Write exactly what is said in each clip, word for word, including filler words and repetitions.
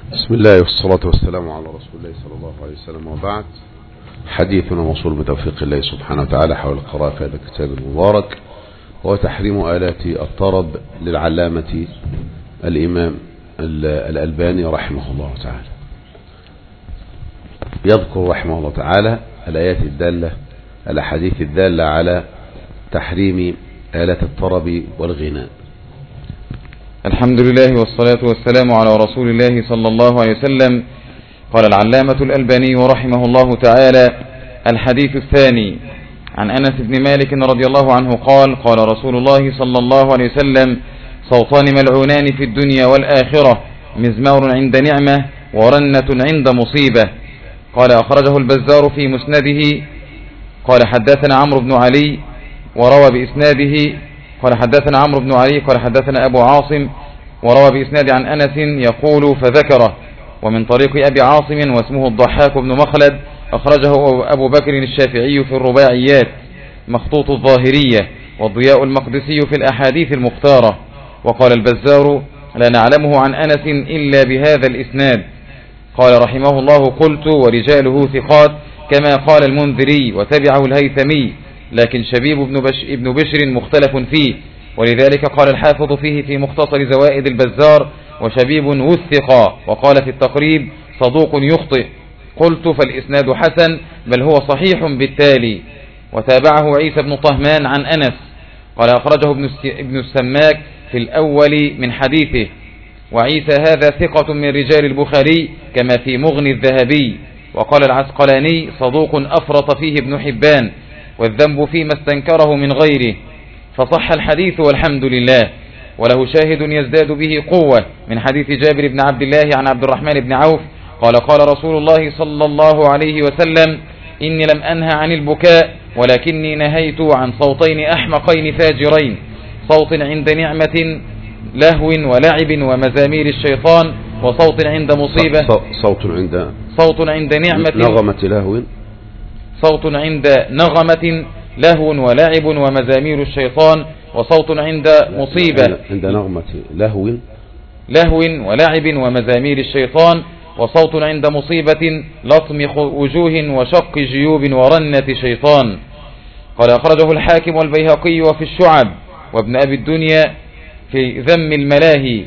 بسم الله والصلاة والسلام على رسول الله صلى الله عليه وسلم، وبعد. حديثنا موصول بتوفيق الله سبحانه وتعالى حول القراءة في هذا الكتاب المبارك، وهو تحريم آلات الطرب للعلامة الإمام الألباني رحمه الله تعالى. يذكر رحمه الله تعالى الآيات الدالة الأحاديث الدالة على تحريم آلات الطرب والغناء. الحمد لله والصلاة والسلام على رسول الله صلى الله عليه وسلم. قال العلامة الألباني رحمه الله تعالى: الحديث الثاني عن أنس بن مالك رضي الله عنه قال: قال رسول الله صلى الله عليه وسلم: صوتان ملعونان في الدنيا والآخرة، مزمار عند نعمة ورنة عند مصيبة. قال: أخرجه البزار في مسنده. قال: حدثنا عمرو بن علي وروى بإسناده. قال: حدثنا عمرو بن علي قال: حدثنا أبو عاصم وروى بإسناد عن أنس يقول فذكره، ومن طريق أبي عاصم واسمه الضحاك بن مخلد، أخرجه أبو بكر الشافعي في الرباعيات، مخطوط الظاهرية، والضياء المقدسي في الأحاديث المختارة. وقال البزار: لا نعلمه عن أنس إلا بهذا الإسناد. قال رحمه الله: قلت: ورجاله ثقات كما قال المنذري، وتبعه الهيثمي، لكن شبيب بن, بش ابن بشر مختلف فيه، ولذلك قال الحافظ فيه في مختصر زوائد البزار: وشبيب وثق. وقال في التقريب: صدوق يخطئ. قلت: فالإسناد حسن، بل هو صحيح بالتالي. وتابعه عيسى بن طهمان عن أنس. قال: أخرجه ابن السماك في الأول من حديثه. وعيسى هذا ثقة من رجال البخاري كما في مغني الذهبي. وقال العسقلاني: صدوق أفرط فيه ابن حبان، والذنب فيما استنكره من غيره. فصح الحديث والحمد لله، وله شاهد يزداد به قوة من حديث جابر بن عبد الله عن عبد الرحمن بن عوف قال: قال رسول الله صلى الله عليه وسلم: إني لم أنهى عن البكاء، ولكني نهيت عن صوتين أحمقين فاجرين، صوت عند نعمة لهو ولعب ومزامير الشيطان، وصوت عند مصيبة. صوت عند صوت عند نعمة نغمة لهو صوت عند نغمة لهو ولعب ومزامير الشيطان، وصوت عند مصيبة عند نغمة لهو لهو ولعب ومزامير الشيطان، وصوت عند مصيبة لطم وجوه وشق جيوب ورنة شيطان. قال: أخرجه الحاكم والبيهقي وفي الشعب، وابن أبي الدنيا في ذم الملاهي،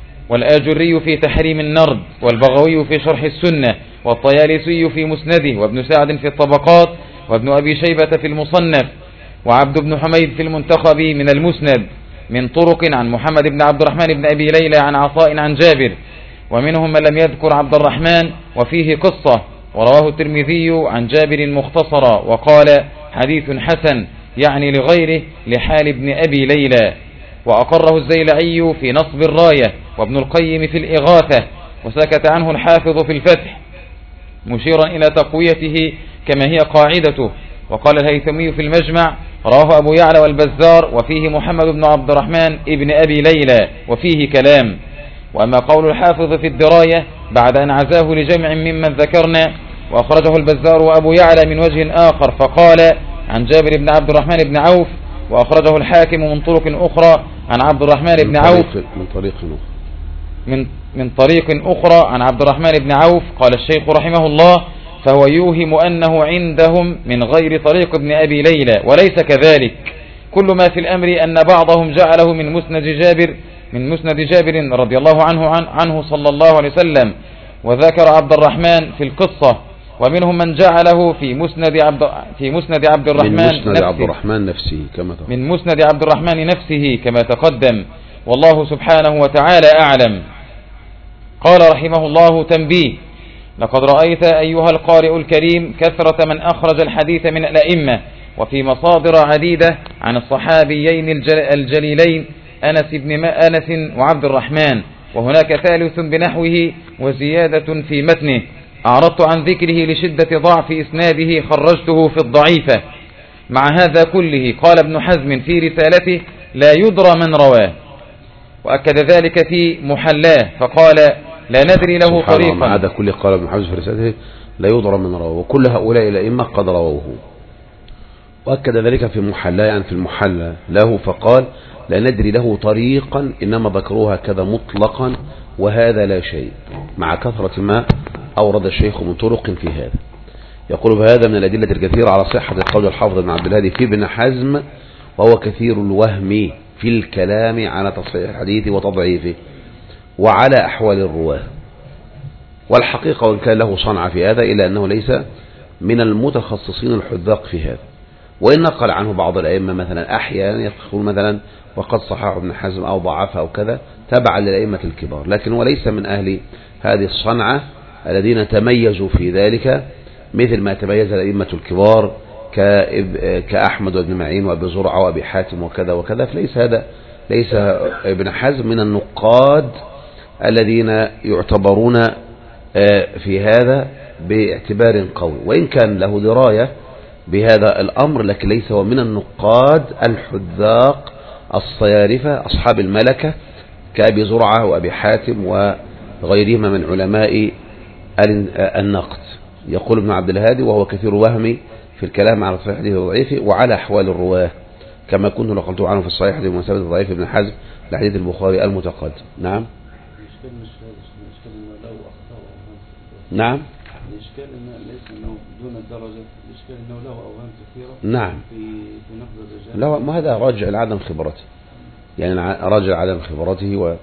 والآجري في تحريم النرد، والبغوي في شرح السنة، والطيالسي في مسنده، وابن سعد في الطبقات، وابن أبي شيبة في المصنف، وعبد بن حميد في المنتخب من المسند، من طرق عن محمد بن عبد الرحمن بن أبي ليلى عن عطاء عن جابر، ومنهم من لم يذكر عبد الرحمن وفيه قصة. ورواه الترمذي عن جابر مختصرا وقال: حديث حسن، يعني لغيره لحال ابن أبي ليلى. وأقره الزيلعي في نصب الراية، وابن القيم في الإغاثة، وسكت عنه الحافظ في الفتح مشيرا إلى تقويته كما هي قاعدته. وقال الهيثمي في المجمع: رواه أبو يعلى والبزار، وفيه محمد بن عبد الرحمن ابن أبي ليلى، وفيه كلام. وأما قول الحافظ في الدراية بعد أن عزاه لجمع ممن ذكرنا، وأخرجه البزار وأبو يعلى من وجه آخر، فقال: عن جابر بن عبد الرحمن بن عوف. وأخرجه الحاكم من طرق أخرى عن عبد الرحمن بن عوف من طريق من من طريق أخرى عن عبد الرحمن بن عوف. قال الشيخ رحمه الله: فهو يوهم أنه عندهم من غير طريق ابن أبي ليلى، وليس كذلك. كل ما في الأمر أن بعضهم جعله من مسند جابر من مسند جابر رضي الله عنه عن عنه صلى الله عليه وسلم، وذكر عبد الرحمن في القصة. ومنهم من جعله في مسند عبد في مسند عبد الرحمن من مسند نفسه عبد الرحمن نفسه كما تقدم. من مسند عبد الرحمن نفسه كما تقدم، والله سبحانه وتعالى أعلم. قال رحمه الله: تنبيه: لقد رأيت أيها القارئ الكريم كثرة من أخرج الحديث من الأئمة، وفي مصادر عديدة عن الصحابيين الجليلين أنس بن أنس وعبد الرحمن، وهناك ثالث بنحوه وزيادة في متنه. أعرضت عن ذكره لشدة ضعف إسناده، خرجته في الضعيفة. مع هذا كله قال ابن حزم في رسالته: لا يدرى من رواه. وأكد ذلك في محلاه فقال: لا ندري له طريقا. مع هذا كله قال ابن حزم في رسالته: لا يدرى من رواه، وكل هؤلاء الأئمة قد رووه. وأكد ذلك في محلاه، يعني في المحلى له، فقال: لا ندري له طريقا، إنما ذكروها كذا مطلقا، وهذا لا شيء، مع كثرة ما أورد الشيخ من طرق في هذا. يقول بهذا من الأدلة الكثيرة على صحة قول الحافظ بن عبد الهادي في ابن حزم، وهو كثير الوهم في الكلام على تصحيح الحديث وتضعيفه وعلى أحوال الرواه. والحقيقة وإن كان له صنعة في هذا إلا أنه ليس من المتخصصين الحذاق في هذا، وإن نقل عنه بعض الأئمة مثلا أحيانا يقول مثلا وقد صححه ابن حزم أو ضعفه أو كذا تبعا للأئمة الكبار، لكن هو ليس من أهل هذه الصنعة الذين تميزوا في ذلك مثل ما تميز الأئمة الكبار كأحمد وابن معين وابي زرعة وابي حاتم وكذا وكذا. فليس هذا ليس ابن حزم من النقاد الذين يعتبرون في هذا باعتبار قوي، وإن كان له دراية بهذا الأمر، لكن ليس هو من النقاد الحذاق الصيارفة أصحاب الملكة كأبي زرعة وأبي حاتم وغيرهما من علماء النقد. يقول ابن عبد الهادي وهو كثير وهمي في الكلام على صحيح الحديث وضعيفه وعلى أحوال الرواه، كما كنت نقلت عنه في الصحيح بمناسبة ضعيف ابن حزم لحديث البخاري المتقدم. نعم نعم الإشكال إنه ليس إنه دون الدرجة، الإشكال إنه له أوهام كثيرة نعم في في نقد الرجال. لا، ما هذا راجع لعدم خبرته، يعني راجع عدم خبرته و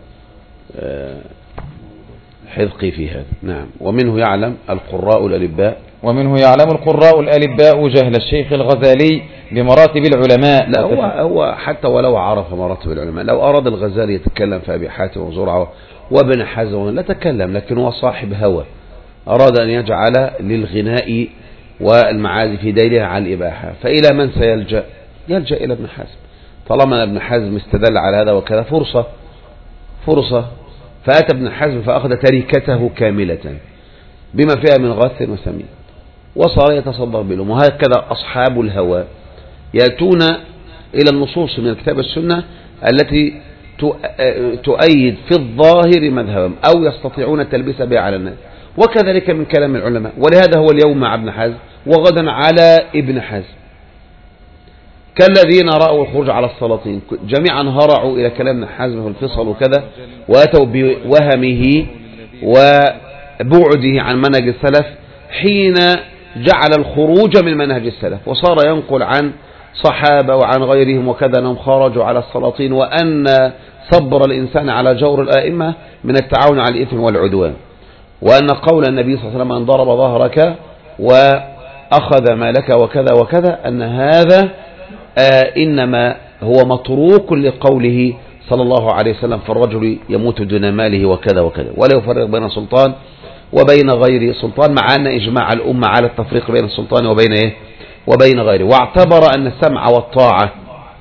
حذقي في هذا. نعم. ومنه يعلم القراء الألباء ومنه يعلم القراء الألباء جهل الشيخ الغزالي بمراتب العلماء. لا هو, هو حتى ولو عرف مراتب العلماء، لو أراد الغزالي يتكلم في أبي حاتم وزرعة وابن حزم لا تكلم، لكن هو صاحب هوى أراد أن يجعل للغناء والمعازف دليلا على الإباحة، فإلى من سيلجأ؟ يلجأ إلى ابن حزم. طالما ابن حزم استدل على هذا وكذا فرصة فرصة فأتى ابن حزم فأخذ تركته كاملة بما فيها من غث وسمين وصار يتصدر بهم. وهكذا أصحاب الهوى يأتون إلى النصوص من الكتاب والسنة التي تؤيد في الظاهر مذهبهم أو يستطيعون التلبيس بها على الناس، وكذلك من كلام العلماء. ولهذا هو اليوم مع ابن حزم وغدا على ابن حزم، كالذين رأوا الخروج على السلاطين جميعا هرعوا إلى كلام ابن حزم في الفصل وكذا، وأتوا بوهمه وبعده عن منهج السلف حين جعل الخروج من منهج السلف، وصار ينقل عن صحابة وعن غيرهم وكذا أنهم خرجوا على السلاطين، وأن صبر الإنسان على جور الآئمة من التعاون على الإثم والعدوان، وأن قول النبي صلى الله عليه وسلم أن ضرب ظهرك وأخذ مالك وكذا وكذا أن هذا آه إنما هو متروك لقوله صلى الله عليه وسلم فالرجل يموت دون ماله وكذا وكذا، ولا يفرق بين سلطان وبين غير سلطان، مع أن إجماع الأمة على التفريق بين السلطان وبين إيه وبين غيره. واعتبر أن السمع والطاعة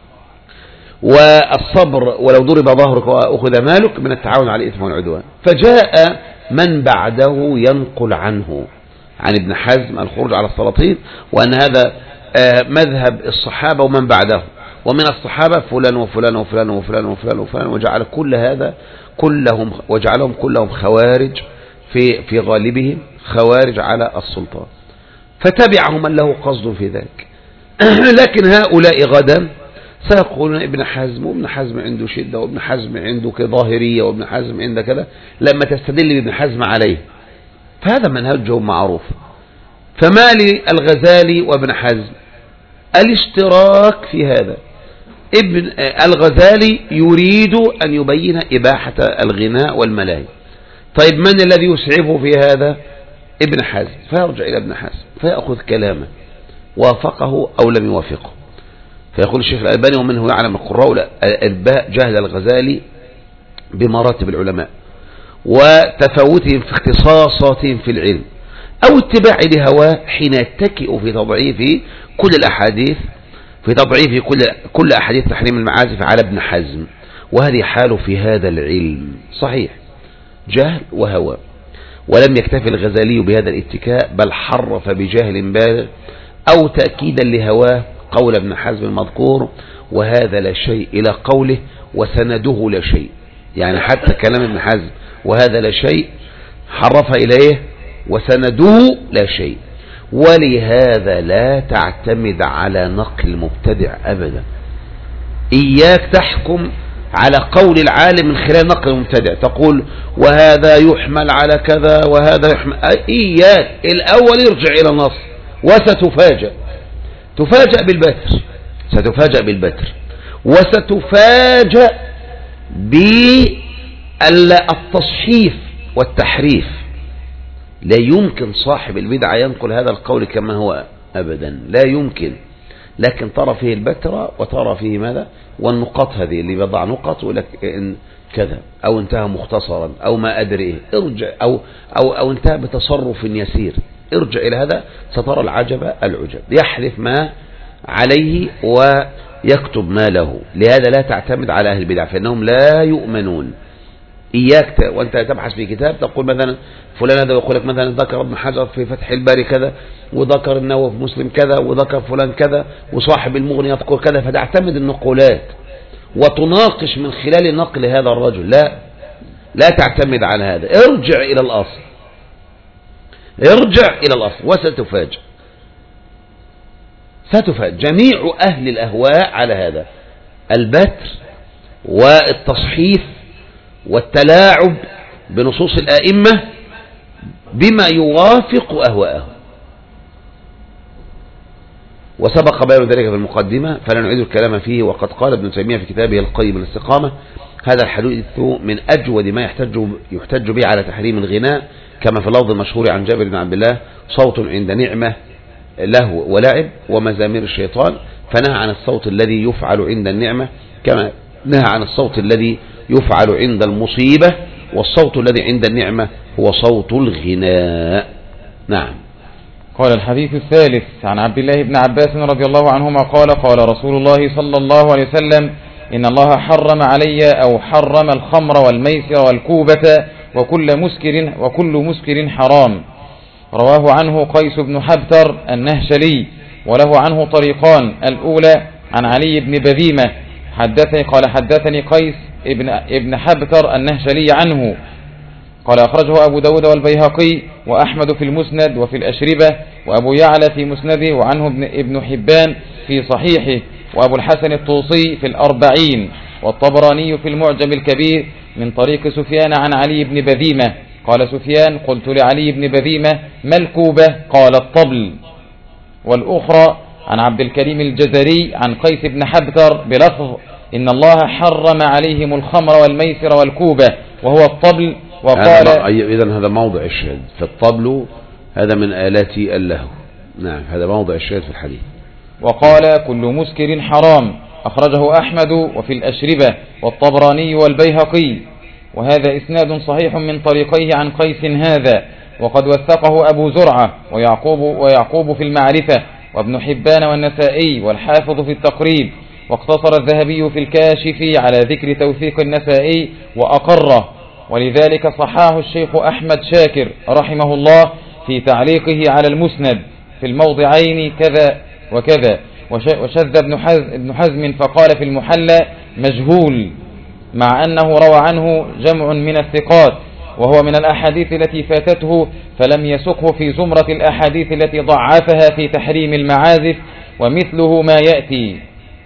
والصبر ولو ضرب ظهرك وأخذ مالك من التعاون على الإثم والعدوان. فجاء من بعده ينقل عنه عن ابن حزم الخروج على السلاطين، وأن هذا مذهب الصحابة ومن بعده، ومن الصحابة فلان وفلان وفلان وفلان وفلان وفلان، وجعل كل هذا كلهم وجعلهم كلهم خوارج في في غالبهم خوارج على السلطان، فتبعهم من له قصد في ذلك. لكن هؤلاء غدا سيقولون ابن حزم، وابن حزم عنده شدة، وابن حزم عنده ظاهرية، وابن حزم عنده كذا، لما تستدل بابن حزم عليه، فهذا منهجهم معروف. فما للغزالي وابن حزم الاشتراك في هذا؟ ابن الغزالي يريد أن يبين إباحة الغناء والملاهي، طيب من الذي يسعفه في هذا؟ ابن حزم، فيرجع إلى ابن حزم فيأخذ كلامه وافقه أو لم يوافقه. فيقول الشيخ الألباني ومنه يعلم القراء الألباء جهل الغزالي بمراتب العلماء وتفاوتهم في اختصاصاتهم في العلم أو اتباع لهواه حين يتكئ في تضعيف كل الأحاديث في تضعيف كل كل أحاديث تحريم المعازف على ابن حزم، وهذه حاله في هذا العلم صحيح جهل وهوى. ولم يكتفي الغزالي بهذا الاتكاء، بل حرف بجهل بالغ أو تأكيدا لهواه قول ابن حزم المذكور وهذا لا شيء إلى قوله وسنده لا شيء، يعني حتى كلام ابن حزم وهذا لا شيء حرف إليه وسنده لا شيء. ولهذا لا تعتمد على نقل مبتدع أبدا، إياك تحكم على قول العالم من خلال نقل المبتدع، تقول وهذا يحمل على كذا وهذا يحمل. إياك الأول ارجع إلى النص وستفاجأ، تفاجأ بالبتر، ستفاجأ بالبتر، وستفاجأ بالتصحيف والتحريف. لا يمكن صاحب البدعة ينقل هذا القول كما هو أبدا، لا يمكن. لكن ترى فيه البترة وترى فيه ماذا، والنقاط هذه اللي بضع نقط ولك إن كذا أو انتهى مختصرا أو ما أدري إيه، ارجع أو, أو, أو انتهى بتصرف يسير، ارجع إلى هذا سترى العجب العجب. يحلف ما عليه ويكتب ما له. لهذا لا تعتمد على أهل البدع فإنهم لا يؤمنون. إياك ت... وأنت تبحث في كتاب تقول مثلا فلان هذا يقول لك مثلا ذكر ابن حجر في فتح الباري كذا، وذكر النووي في مسلم كذا، وذكر فلان كذا، وصاحب المغني يذكر كذا، فتعتمد النقولات وتناقش من خلال نقل هذا الرجل. لا لا تعتمد على هذا، ارجع إلى الأصل، ارجع إلى الأصل وستفاجأ، ستفاجأ. جميع أهل الأهواء على هذا، البتر والتصحيف والتلاعب بنصوص الآئمة بما يوافق أهواءهم. وسبق بيان ذلك في المقدمة فلا نعيد الكلام فيه. وقد قال ابن تيمية في كتابه القيم الاستقامة: هذا الحديث من أجود ما يحتج, يحتج به على تحريم الغناء، كما في اللفظ المشهور عن جابر بن عبد الله: صوت عند نعمة لهو ولعب ومزامير الشيطان، فنهى عن الصوت الذي يفعل عند النعمة كما نهى عن الصوت الذي يفعل عند المصيبة، والصوت الذي عند النعمة هو صوت الغناء. نعم. قال الحديث الثالث عن عبد الله بن عباس رضي الله عنهما قال: قال رسول الله صلى الله عليه وسلم: إن الله حرم علي أو حرم الخمر والميسر والكوبة وكل مسكر وكل مسكر حرام. رواه عنه قيس بن حبتر النهشلي، وله عنه طريقان: الأولى عن علي بن بذيمة حدثني قال حدثني قيس ابن ابن حبتر النهشلي عنه قال: أخرجه أبو داود والبيهقي وأحمد في المسند وفي الأشربة، وأبو يعلى في مسنده، وعنه ابن, ابن حبان في صحيحه، وأبو الحسن الطوسي في الأربعين، والطبراني في المعجم الكبير من طريق سفيان عن علي بن بذيمة قال سفيان: قلت لعلي بن بذيمة: ما الكوبة؟ قال: الطبل. والأخرى عن عبد الكريم الجزري عن قيس بن حبتر بلفظ: إن الله حرم عليهم الخمر والميسر والكوبة وهو الطبل. وقال: إذن هذا موضع الشاهد، فالطبل هذا من آلات اللهو. نعم، هذا موضع الشاهد في الحديث. وقال: كل مسكر حرام. أخرجه أحمد وفي الأشربة والطبراني والبيهقي، وهذا إسناد صحيح من طريقيه عن قيس هذا، وقد وثقه أبو زرعة ويعقوب, ويعقوب في المعرفة، وابن حبان والنسائي والحافظ في التقريب، واقتصر الذهبي في الكاشف على ذكر توثيق النسائي وأقره، ولذلك صححه الشيخ أحمد شاكر رحمه الله في تعليقه على المسند في الموضعين كذا وكذا. وشذ ابن حزم فقال في المحلى: مجهول، مع أنه روى عنه جمع من الثقات، وهو من الأحاديث التي فاتته، فلم يسقه في زمرة الأحاديث التي ضعفها في تحريم المعازف، ومثله ما يأتي.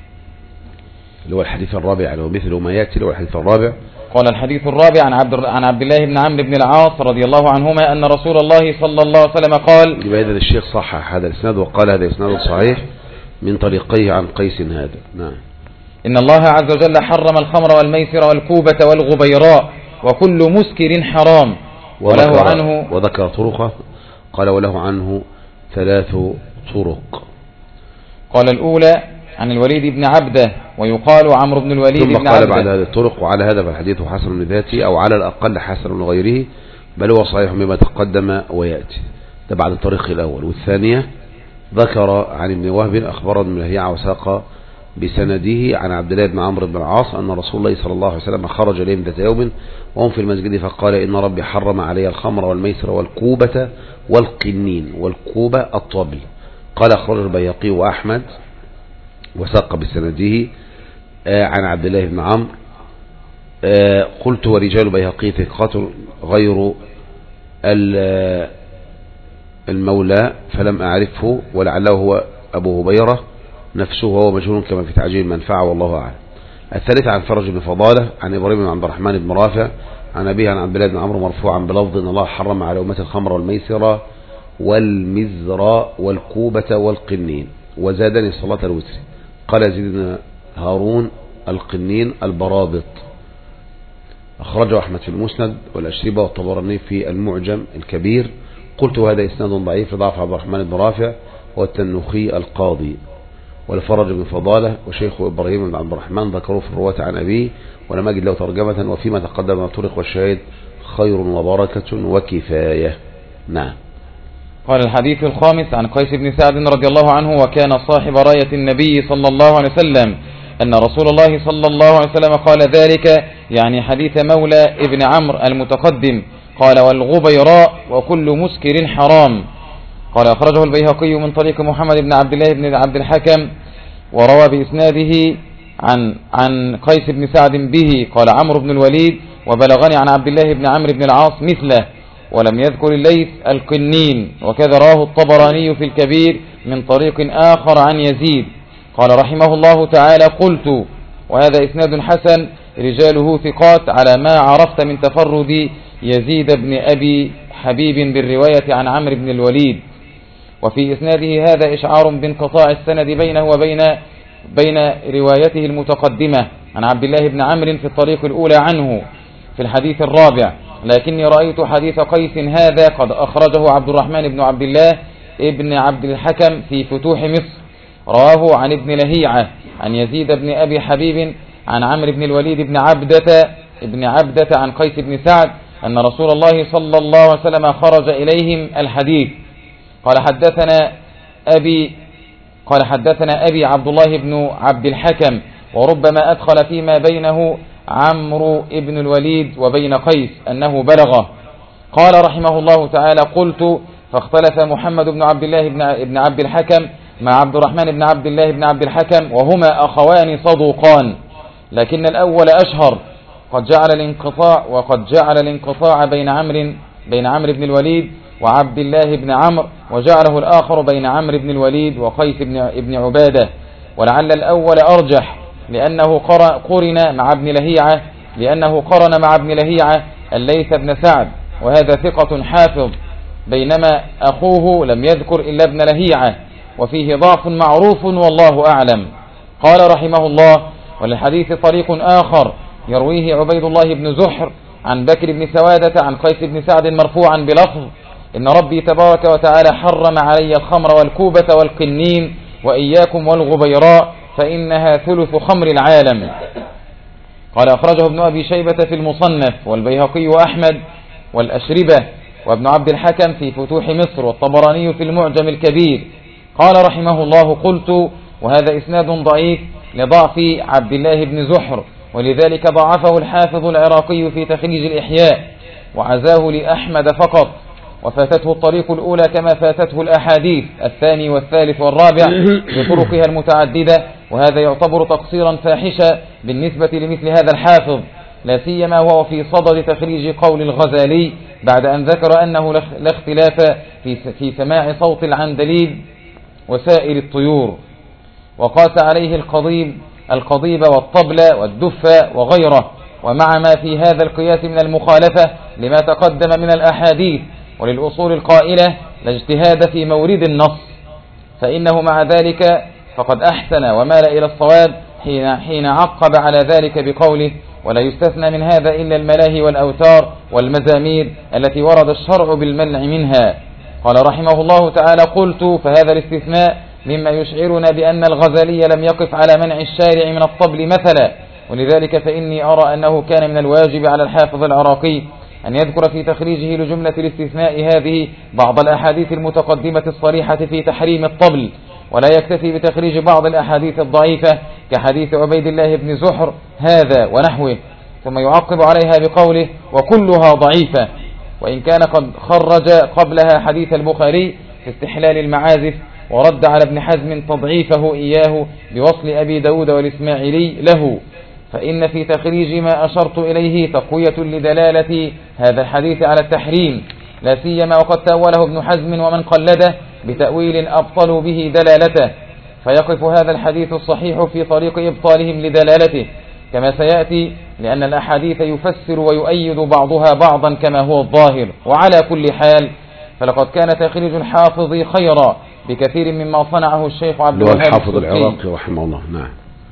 اللي هو الحديث الرابع، اللي هو مثله ما يأتي، اللي هو الحديث الرابع. قال الحديث الرابع عن عبد عن عبد الله بن عمرو بن العاص رضي الله عنهما أن رسول الله صلى الله عليه وسلم قال: يبقى إذا الشيخ صحح هذا الإسناد وقال هذا إسناد صحيح من طريقيه عن قيس هذا. نعم. إن الله عز وجل حرم الخمر والميسر والكوبة والغبيراء وكل مسكر حرام. وله عنه وذكر طرقه، قال: وله عنه ثلاث طرق. قال: الأولى عن الوليد بن عبده، ويقال عمرو بن الوليد بن عبده. ثم قال بعد هذه الطرق: وعلى هذا فالحديث حسن لذاته، أو على الأقل حسن لغيره، بل هو صحيح مما تقدم ويأتي. ده بعد الطريق الأول. والثانية ذكر عن ابن وهب أخبر ابن لهيعة وساق بسنده عن عبد الله بن عمرو بن العاص أن رسول الله صلى الله عليه وسلم خرج إليهم ذات يوم وهم في المسجد فقال: إن ربي حرم علي الخمر والميسر والكوبة والقنين. والكوبة الطبل. قال: أخرج البيهقي وأحمد وساق بسنده عن عبد الله بن عمرو. قلت: ورجال البيهقي ثقات غير المولى فلم أعرفه، ولعله هو أبو هبيرة نفسه، وهو مجهول كما في تعجيل المنفعة، والله أعلم. الثالثة عن فرج بن فضالة عن إبراهيم بن عبد الرحمن بن رافع عن أبيه عن عبد الله بن عمرو مرفوعا بلفظ إن الله حرم على أمة الخمر والميسر والمزر والكوبة والقنين وزادني صلاة الوتر. قال يزيد بن هارون القنين البرابط. أخرجه أحمد في المسند والأشربة والطبراني في المعجم الكبير. قلت هذا إسناد ضعيف لضعف عبد الرحمن بن رافع والتنوخي القاضي. والفرج بن فضالة وشيخه إبراهيم بن عبد الرحمن ذكروه في الرواة عن أبيه ولم أجد له ترجمة، وفيما تقدم طرق والشاهد خير وبركة وكفاية. نعم. قال الحديث الخامس عن قيس بن سعد رضي الله عنه وكان صاحب راية النبي صلى الله عليه وسلم أن رسول الله صلى الله عليه وسلم قال ذلك، يعني حديث مولى ابن عمرو المتقدم. قال والغبيراء وكل مسكر حرام. قال أخرجه البيهقي من طريق محمد بن عبد الله بن عبد الحكم وروى بإسناده عن عن قيس بن سعد به. قال عمرو بن الوليد وبلغني عن عبد الله بن عمرو بن العاص مثله، ولم يذكر الليث القنين، وكذا راه الطبراني في الكبير من طريق آخر عن يزيد. قال رحمه الله تعالى قلت وهذا إسناد حسن رجاله ثقات على ما عرفت من تفرد يزيد بن أبي حبيب بالرواية عن عمرو بن الوليد. وفي إسناده هذا إشعار بانقطاع السند بينه وبين بين روايته المتقدمة عن عبد الله بن عمرو في الطريق الأولى عنه في الحديث الرابع، لكني رأيت حديث قيس هذا قد أخرجه عبد الرحمن بن عبد الله ابن عبد الحكم في فتوح مصر، رواه عن ابن لهيعة عن يزيد بن أبي حبيب عن عمرو بن الوليد بن عبدة ابن عبدة عن قيس بن سعد أن رسول الله صلى الله عليه وسلم خرج إليهم الحديث. قال حدثنا أبي قال حدثنا أبي عبد الله بن عبد الحكم، وربما أدخل فيما بينه عمرو بن الوليد وبين قيس أنه بلغه. قال رحمه الله تعالى قلت فاختلف محمد بن عبد الله بن عبد الحكم مع عبد الرحمن بن عبد الله بن عبد الحكم وهما أخوان صدوقان، لكن الأول أشهر قد جعل الانقطاع وقد جعل الانقطاع بين عمرو بين عمرو بن الوليد وعبد الله بن عمرو، وجعله الآخر بين عمرو بن الوليد وقيس بن ابن عبادة، ولعل الأول أرجح لأنه قرن مع ابن لهيعة لأنه قرن مع ابن لهيعة الليث بن سعد وهذا ثقة حافظ، بينما أخوه لم يذكر إلا ابن لهيعة وفيه ضعف معروف والله أعلم. قال رحمه الله وللحديث طريق آخر يرويه عبيد الله بن زحر عن بكر بن سوادة عن قيس بن سعد مرفوعا بلفظ إن ربي تبارك وتعالى حرم علي الخمر والكوبة والقنين وإياكم والغبيراء فإنها ثلث خمر العالم. قال أخرجه ابن أبي شيبة في المصنف والبيهقي وأحمد والأشربة وابن عبد الحكم في فتوح مصر والطبراني في المعجم الكبير. قال رحمه الله قلت وهذا إسناد ضعيف لضعف عبد الله بن زحر، ولذلك ضعفه الحافظ العراقي في تخريج الإحياء وعزاه لأحمد فقط، وفاتته الطريق الأولى كما فاتته الأحاديث الثاني والثالث والرابع بطرقها المتعددة، وهذا يعتبر تقصيرا فاحشا بالنسبة لمثل هذا الحافظ، لا سيما وهو في صدد تخريج قول الغزالي بعد أن ذكر أنه لا اختلاف في في سماع صوت العندليب وسائر الطيور، وقاس عليه القضيب القضيب والطبل والدف وغيره، ومع ما في هذا القياس من المخالفة لما تقدم من الأحاديث وللأصول القائلة لا اجتهاد في مورد النص، فإنه مع ذلك فقد أحسن ومال إلى الصواب حين, حين عقب على ذلك بقوله ولا يستثنى من هذا إلا الملاهي والأوتار والمزامير التي ورد الشرع بالمنع منها. قال رحمه الله تعالى قلت فهذا الاستثناء مما يشعرنا بأن الغزالي لم يقف على منع الشارع من الطبل مثلا، ولذلك فإني أرى أنه كان من الواجب على الحافظ العراقي أن يذكر في تخريجه لجملة الاستثناء هذه بعض الأحاديث المتقدمة الصريحة في تحريم الطبل، ولا يكتفي بتخريج بعض الأحاديث الضعيفة كحديث عبيد الله بن زحر هذا ونحوه، ثم يعقب عليها بقوله وكلها ضعيفة، وإن كان قد خرج قبلها حديث البخاري في استحلال المعازف ورد على ابن حزم تضعيفه إياه بوصل أبي داود والإسماعيلي له، فإن في تخريج ما أشرت إليه تقوية لدلالة هذا الحديث على التحريم، لا سيما وقد تأوله ابن حزم ومن قلده بتأويل أبطلوا به دلالته، فيقف هذا الحديث الصحيح في طريق إبطالهم لدلالته، كما سيأتي، لأن الأحاديث يفسر ويؤيد بعضها بعضا كما هو الظاهر. وعلى كل حال فلقد كان تخريج الحافظ خيرا بكثير مما صنعه الشيخ عبد الوهاب الحافظ السبكي العراقي رحمه الله. نعم.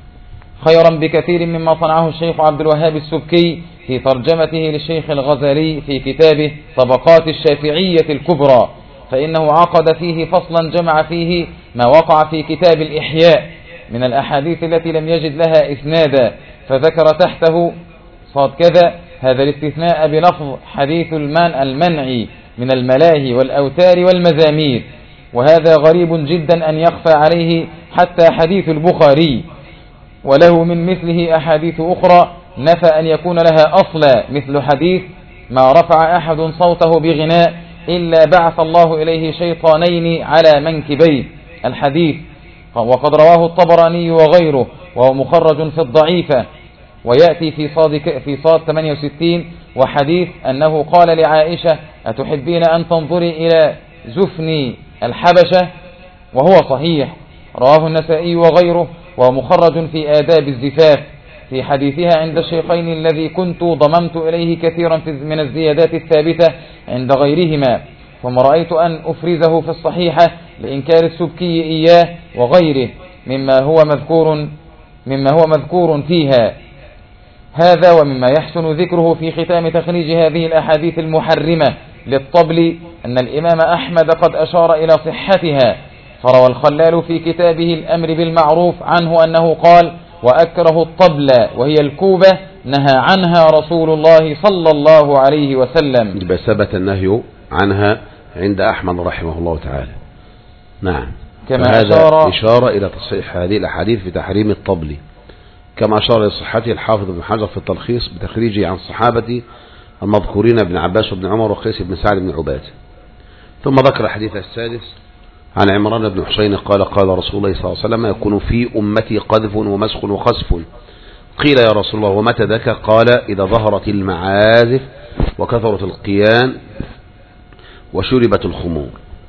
خيرا بكثير مما صنعه الشيخ عبد الوهاب السبكي في ترجمته للشيخ الغزالي في كتابه طبقات الشافعية الكبرى، فإنه عقد فيه فصلا جمع فيه ما وقع في كتاب الإحياء من الأحاديث التي لم يجد لها إسنادا، فذكر تحته صاد كذا هذا الاستثناء بلفظ حديث المن المنع من الملاهي والأوتار والمزامير، وهذا غريب جدا أن يخفى عليه حتى حديث البخاري، وله من مثله أحاديث أخرى نفى أن يكون لها أصلا، مثل حديث ما رفع أحد صوته بغناء إلا بعث الله إليه شيطانين على منكبيه الحديث، وقد رواه الطبراني وغيره وهو مخرج في الضعيفة. ويأتي في صاد في صاد ثمانية وستين وحديث أنه قال لعائشة أتحبين أن تنظري إلى زفن الحبشة، وهو صحيح، رواه النسائي وغيره وهو مخرج في آداب الزفاف في حديثها عند الشيخين الذي كنت ضممت إليه كثيرا من الزيادات الثابتة عند غيرهما، ثم رأيت أن أفرزه في الصحيحة لإنكار السبكي إياه وغيره مما هو مذكور مما هو مذكور فيها. هذا ومما يحسن ذكره في ختام تخريج هذه الأحاديث المحرمة للطبل أن الإمام أحمد قد أشار إلى صحتها، فروى الخلال في كتابه الأمر بالمعروف عنه أنه قال وأكره الطبل وهي الكوبة نهى عنها رسول الله صلى الله عليه وسلم. بثبت النهي عنها عند أحمد رحمه الله تعالى. نعم. كما هذا أشار إشارة إلى تصحيح هذه الأحاديث في تحريم الطبل، كما أشار لصحته الحافظ ابن حجر في التلخيص بتخريجه عن الصحابة المذكورين ابن عباس وابن عمر وقيس بن سعد بن عباد. ثم ذكر الحديث السادس عن عمران بن حسين قال قال رسول الله صلى الله عليه وسلم يكون في أمتي قذف ومسخ وخسف. قيل يا رسول الله ومتى ذاك؟ قال إذا ظهرت المعازف وكثرت القيان وشربت الخمور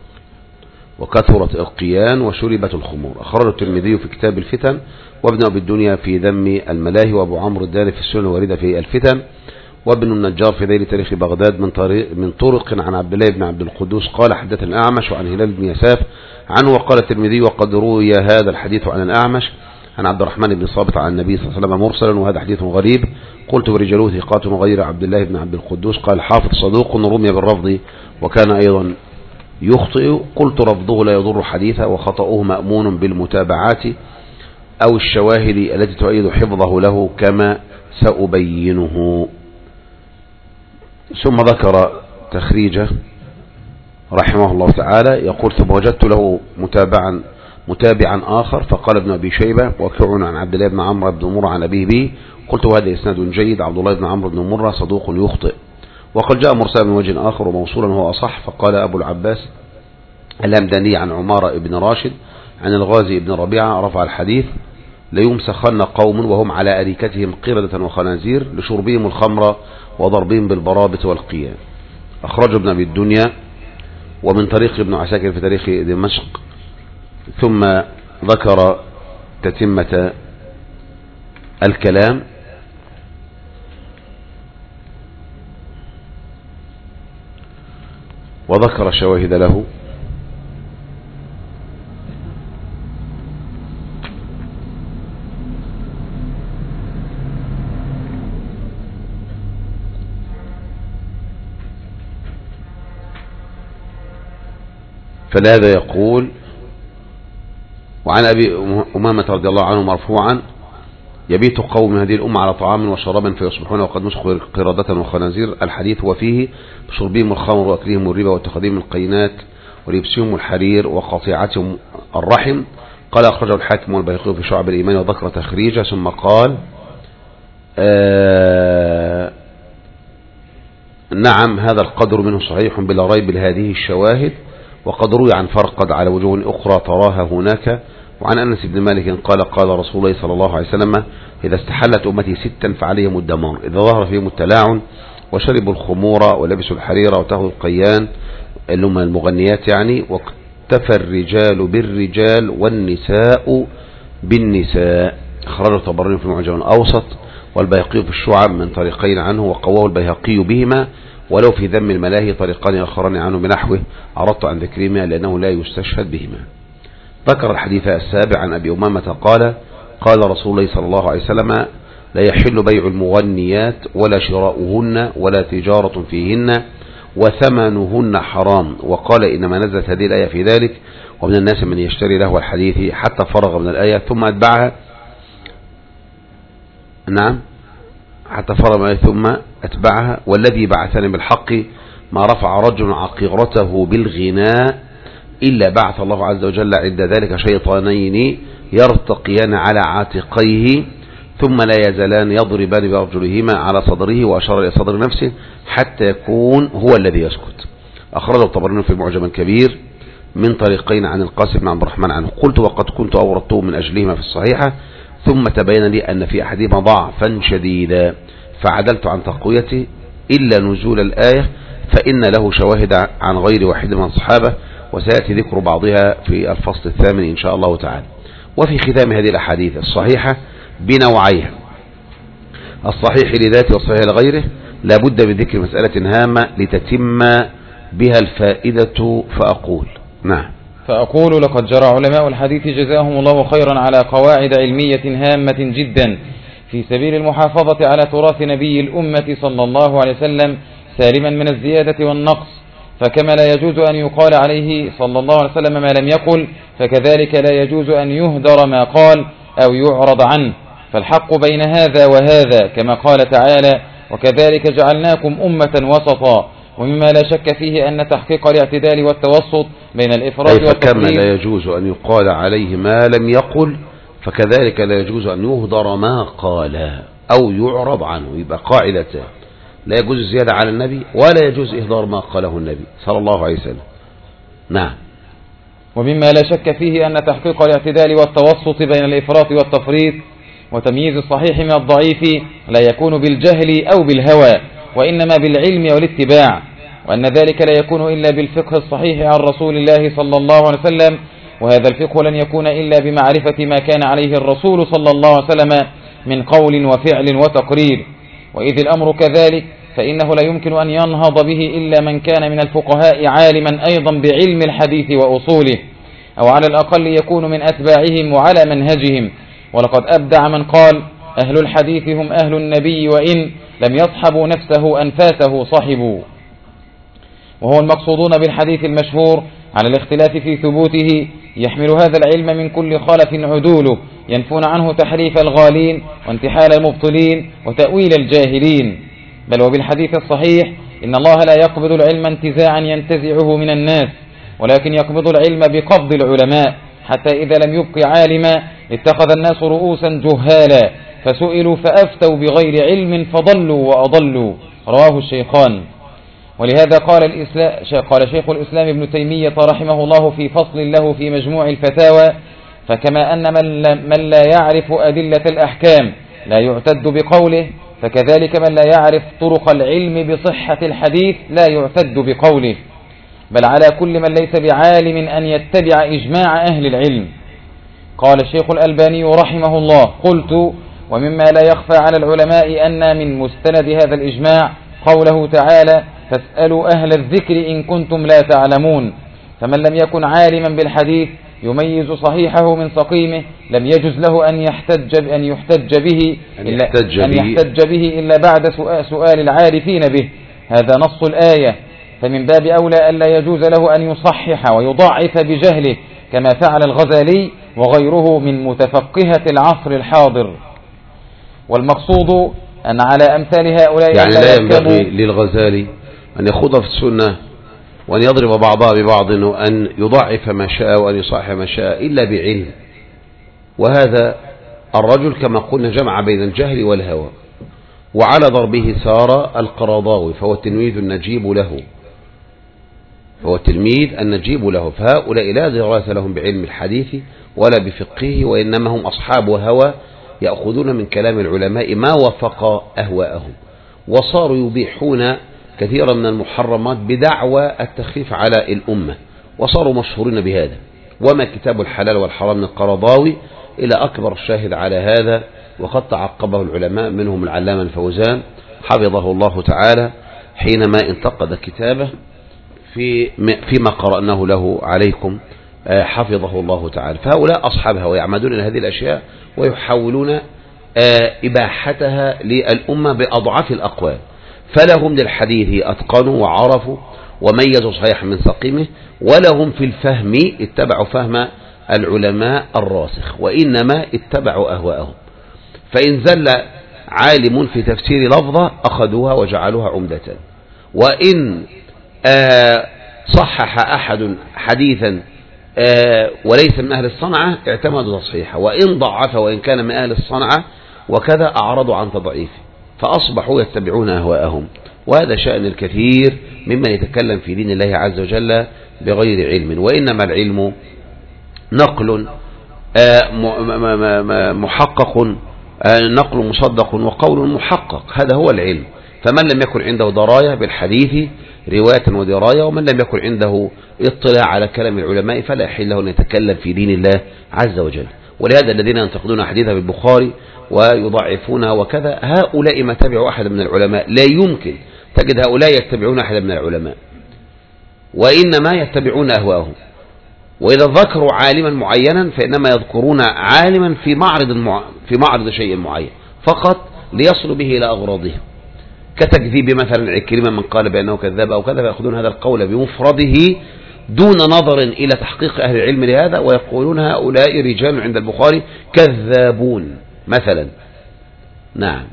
وكثرت القيان وشربت الخمور. أخرجه الترمذي في كتاب الفتن، وابن أبي الدنيا في ذم الملاهي، وأبو عمرو الداري في السنن الواردة في الفتن، وابن النجار في ذيل تاريخ بغداد من طريق من طرق عن عبد الله بن عبد القدوس قال حدثنا الأعمش وعن هلال بن يساف عنه. وقال الترمذي وقد روي هذا الحديث عن الأعمش عن عبد الرحمن بن صابت عن النبي صلى الله عليه وسلم مرسلا، وهذا حديث غريب. قلت ورجاله ثقات غير عبد الله بن عبد القدوس. قال حافظ صدوق رمي بالرفض وكان أيضا يخطئ. قلت رفضه لا يضر حديثه وخطأه مأمون بالمتابعات أو الشواهد التي تؤيد حفظه له كما سأبينه. ثم ذكر تخريجه رحمه الله تعالى يقول ثم وجدت له متابعا متابعا آخر فقال ابن أبي شيبة وكعون عن عبد الله بن عمرو بن مرة عن أبيه به. قلت وهذا إسناد جيد، عبد الله بن عمرو بن مرة صدوق يخطئ. وقد جاء مرسلا من وجه آخر وموصولا هو أصح. فقال أبو العباس الهمداني عن عمارة بن راشد عن الغازي بن ربيعة رفع الحديث ليمسخن قوم وهم على أريكتهم قردة وخنازير لشربهم الخمر وضربهم بالبرابة والقيام. أخرج ابن أبي الدنيا ومن طريق ابن عساكر في تاريخ دمشق. ثم ذكر تتمة الكلام وذكر شواهد له. فلهذا يقول وعن أبي أمامة رضي الله عنه مرفوعا يبيت قوم من هذه الأمة على طعام وشراب فيصبحون وقد مسخوا قردة وخنازير. الحديث وفيه بشربهم الخمر وأكلهم الربا واتخاذهم القينات ولبسهم الحرير وقطيعتهم الرحم. قال أخرجه الحاكم والبيهقي في شعب الإيمان وذكر تخريجه. ثم قال آه نعم هذا القدر منه صحيح بلا ريب لهذه الشواهد. وقد روي عن فرقد على وجوه أخرى تراها هناك. وعن أنس بن مالك قال قال رسول الله صلى الله عليه وسلم إذا استحلت أمتي ستا فعليهم الدمار إذا ظهر فيهم التلاعن وشربوا الخمور ولبسوا الحرير وتهوا القيان اللي هم المغنيات يعني، واكتفى الرجال بالرجال والنساء بالنساء. أخرجه الطبراني في المعجم الأوسط والبيهقي في الشعب من طريقين عنه وقواه البيهقي بهما، ولو في ذم الملاهي طريقان آخران عنه بنحوه عرضت عن ذكرهما لأنه لا يستشهد بهما. ذكر الحديث السابع عن أبي أمامة قال قال رسول الله صلى الله عليه وسلم لا يحل بيع المغنيات ولا شراؤهن ولا تجارة فيهن وثمنهن حرام. وقال إنما نزلت هذه الآية في ذلك ومن الناس من يشتري له الحديث حتى فرغ من الآية ثم أتبعها نعم حتى فرغ من الآية ثم أتبعها والذي بعثني بالحق ما رفع رجل عقيرته بالغناء إلا بعث الله عز وجل عند ذلك شيطانين يرتقيان على عاتقيه ثم لا يزالان يضربان بأرجلهما على صدره وأشار إلى صدر نفسه حتى يكون هو الذي يسكت. أخرجه الطبراني في معجم كبير من طريقين عن القاسم بن عبد الرحمن عنه. قلت وقد كنت أوردته من أجلهما في الصحيحة ثم تبين لي أن في أحدهما ضعفا شديدا فعدلت عن تقويته إلا نزول الآية فإن له شواهد عن غير واحد من الصحابة وسيأتي ذكر بعضها في الفصل الثامن إن شاء الله تعالى. وفي ختام هذه الأحاديث الصحيحة بنوعيها الصحيح لذاته والصحيح لغيره لابد من ذكر مسألة هامة لتتم بها الفائدة فأقول نعم فأقول لقد جرى علماء الحديث جزاهم الله خيرا على قواعد علمية هامة جدا في سبيل المحافظة على تراث نبي الأمة صلى الله عليه وسلم سالما من الزيادة والنقص. فكما لا يجوز أن يقال عليه صلى الله عليه وسلم ما لم يقل فكذلك لا يجوز أن يهدر ما قال أو يعرض عنه. فالحق بين هذا وهذا كما قال تعالى وكذلك جعلناكم أمة وسطا. ومما لا شك فيه أن تحقيق الاعتدال والتوسط بين الإفراط والتفريط فكما لا يجوز أن يقال عليه ما لم يقل فكذلك لا يجوز أن يهدر ما قال أو يعرض عنه. يبقى قاعدتان لا يجوز الزيادة على النبي ولا يجوز إهدار ما قاله النبي صلى الله عليه وسلم. نعم. ومما لا شك فيه أن تحقيق الاعتدال والتوسط بين الإفراط والتفريط وتمييز الصحيح من الضعيف لا يكون بالجهل أو بالهوى وإنما بالعلم والاتباع وأن ذلك لا يكون إلا بالفقه الصحيح عن رسول الله صلى الله عليه وسلم وهذا الفقه لن يكون إلا بمعرفة ما كان عليه الرسول صلى الله عليه وسلم من قول وفعل وتقرير. وإذ الأمر كذلك فإنه لا يمكن أن ينهض به إلا من كان من الفقهاء عالما أيضا بعلم الحديث وأصوله أو على الأقل يكون من أتباعهم وعلى منهجهم. ولقد أبدع من قال أهل الحديث هم أهل النبي وإن لم يصحبوا نفسه أنفاسه صحبوا. وهو المقصودون بالحديث المشهور على الاختلاف في ثبوته يحمل هذا العلم من كل خلف عدوله ينفون عنه تحريف الغالين وانتحال المبطلين وتأويل الجاهلين. بل وبالحديث الصحيح إن الله لا يقبض العلم انتزاعا ينتزعه من الناس ولكن يقبض العلم بقبض العلماء حتى إذا لم يبق عالما اتخذ الناس رؤوسا جهالا فسئلوا فأفتوا بغير علم فضلوا وأضلوا. رواه الشيخان. ولهذا قال, الإسلام قال شيخ الإسلام ابن تيمية رحمه الله في فصل له في مجموع الفتاوى فكما أن من لا يعرف أدلة الأحكام لا يعتد بقوله فكذلك من لا يعرف طرق العلم بصحة الحديث لا يعتد بقوله. بل على كل من ليس بعالم أن يتبع إجماع أهل العلم. قال الشيخ الألباني رحمه الله قلت ومما لا يخفى على العلماء أن من مستند هذا الإجماع قوله تعالى فاسألوا أهل الذكر إن كنتم لا تعلمون. فمن لم يكن عالما بالحديث يميز صحيحه من سقيمه لم يجوز له أن يحتج أن يحتج به أن إلا, يحتج أن به. يحتج به إلا بعد سؤال العارفين به. هذا نص الآية. فمن باب أولى ألا يجوز له أن يصحح ويضعف بجهله كما فعل الغزالي وغيره من متفقهة العصر الحاضر. والمقصود أن على أمثال هؤلاء يعني لا ينبغي للغزالي أن يخوض في السنة وأن يضرب بعضها ببعض وأن يضعف ما شاء وأن يصحح ما شاء إلا بعلم. وهذا الرجل كما قلنا جمع بين الجهل والهوى وعلى ضربه سار القرضاوي فهو التلميذ النجيب له هو التلميذ النجيب له. فهؤلاء لا دراية لهم بعلم الحديث ولا بفقهه وإنما هم أصحاب هوى يأخذون من كلام العلماء ما وفق أهواءهم وصاروا يبيحون كثيرا من المحرمات بدعوى التخفيف على الأمة وصاروا مشهورين بهذا. وما كتاب الحلال والحرام من القرضاوي إلى أكبر الشاهد على هذا وقد تعقبه العلماء منهم العلامة الفوزان حفظه الله تعالى حينما انتقد كتابه في فيما قرأناه له عليكم حفظه الله تعالى. فهؤلاء أصحابها ويعمدون إلى هذه الأشياء ويحاولون إباحتها للأمة بأضعاف الأقوال، فلهم للحديث أتقنوا وعرفوا وميزوا صحيح من سقيمه، ولهم في الفهم اتبعوا فهم العلماء الراسخ، وإنما اتبعوا أهواءهم. فإن زل عالم في تفسير لفظة أخذوها وجعلوها عمدة، وإن آه صحح أحد حديثا آه وليس من أهل الصنعة اعتمدوا تصحيحه، وإن ضعف وإن كان من أهل الصنعة وكذا أعرضوا عن تضعيفه، فأصبحوا يتبعون أهواءهم. وهذا شأن الكثير ممن يتكلم في دين الله عز وجل بغير علم، وإنما العلم نقل محقق، نقل مصدق وقول محقق، هذا هو العلم. فمن لم يكن عنده دراية بالحديث رواية ودراية، ومن لم يكن عنده اطلاع على كلام العلماء فلا يحل له أن يتكلم في دين الله عز وجل. ولهذا الذين ينتقدون حديثا بالبخاري ويضعفونها وكذا، هؤلاء ما تبعوا أحد من العلماء، لا يمكن تجد هؤلاء يتبعون أحد من العلماء، وإنما يتبعون أهواءهم. وإذا ذكروا عالما معينا فإنما يذكرون عالما في معرض المع... في معرض شيء معين فقط ليصلوا به إلى أغراضهم، كتكذيب مثلا عكرمة من قال بأنه كذاب أو كذا، فيأخذون هذا القول بمفرده دون نظر إلى تحقيق أهل العلم لهذا، ويقولون هؤلاء رجال عند البخاري كذابون مثلا. نعم.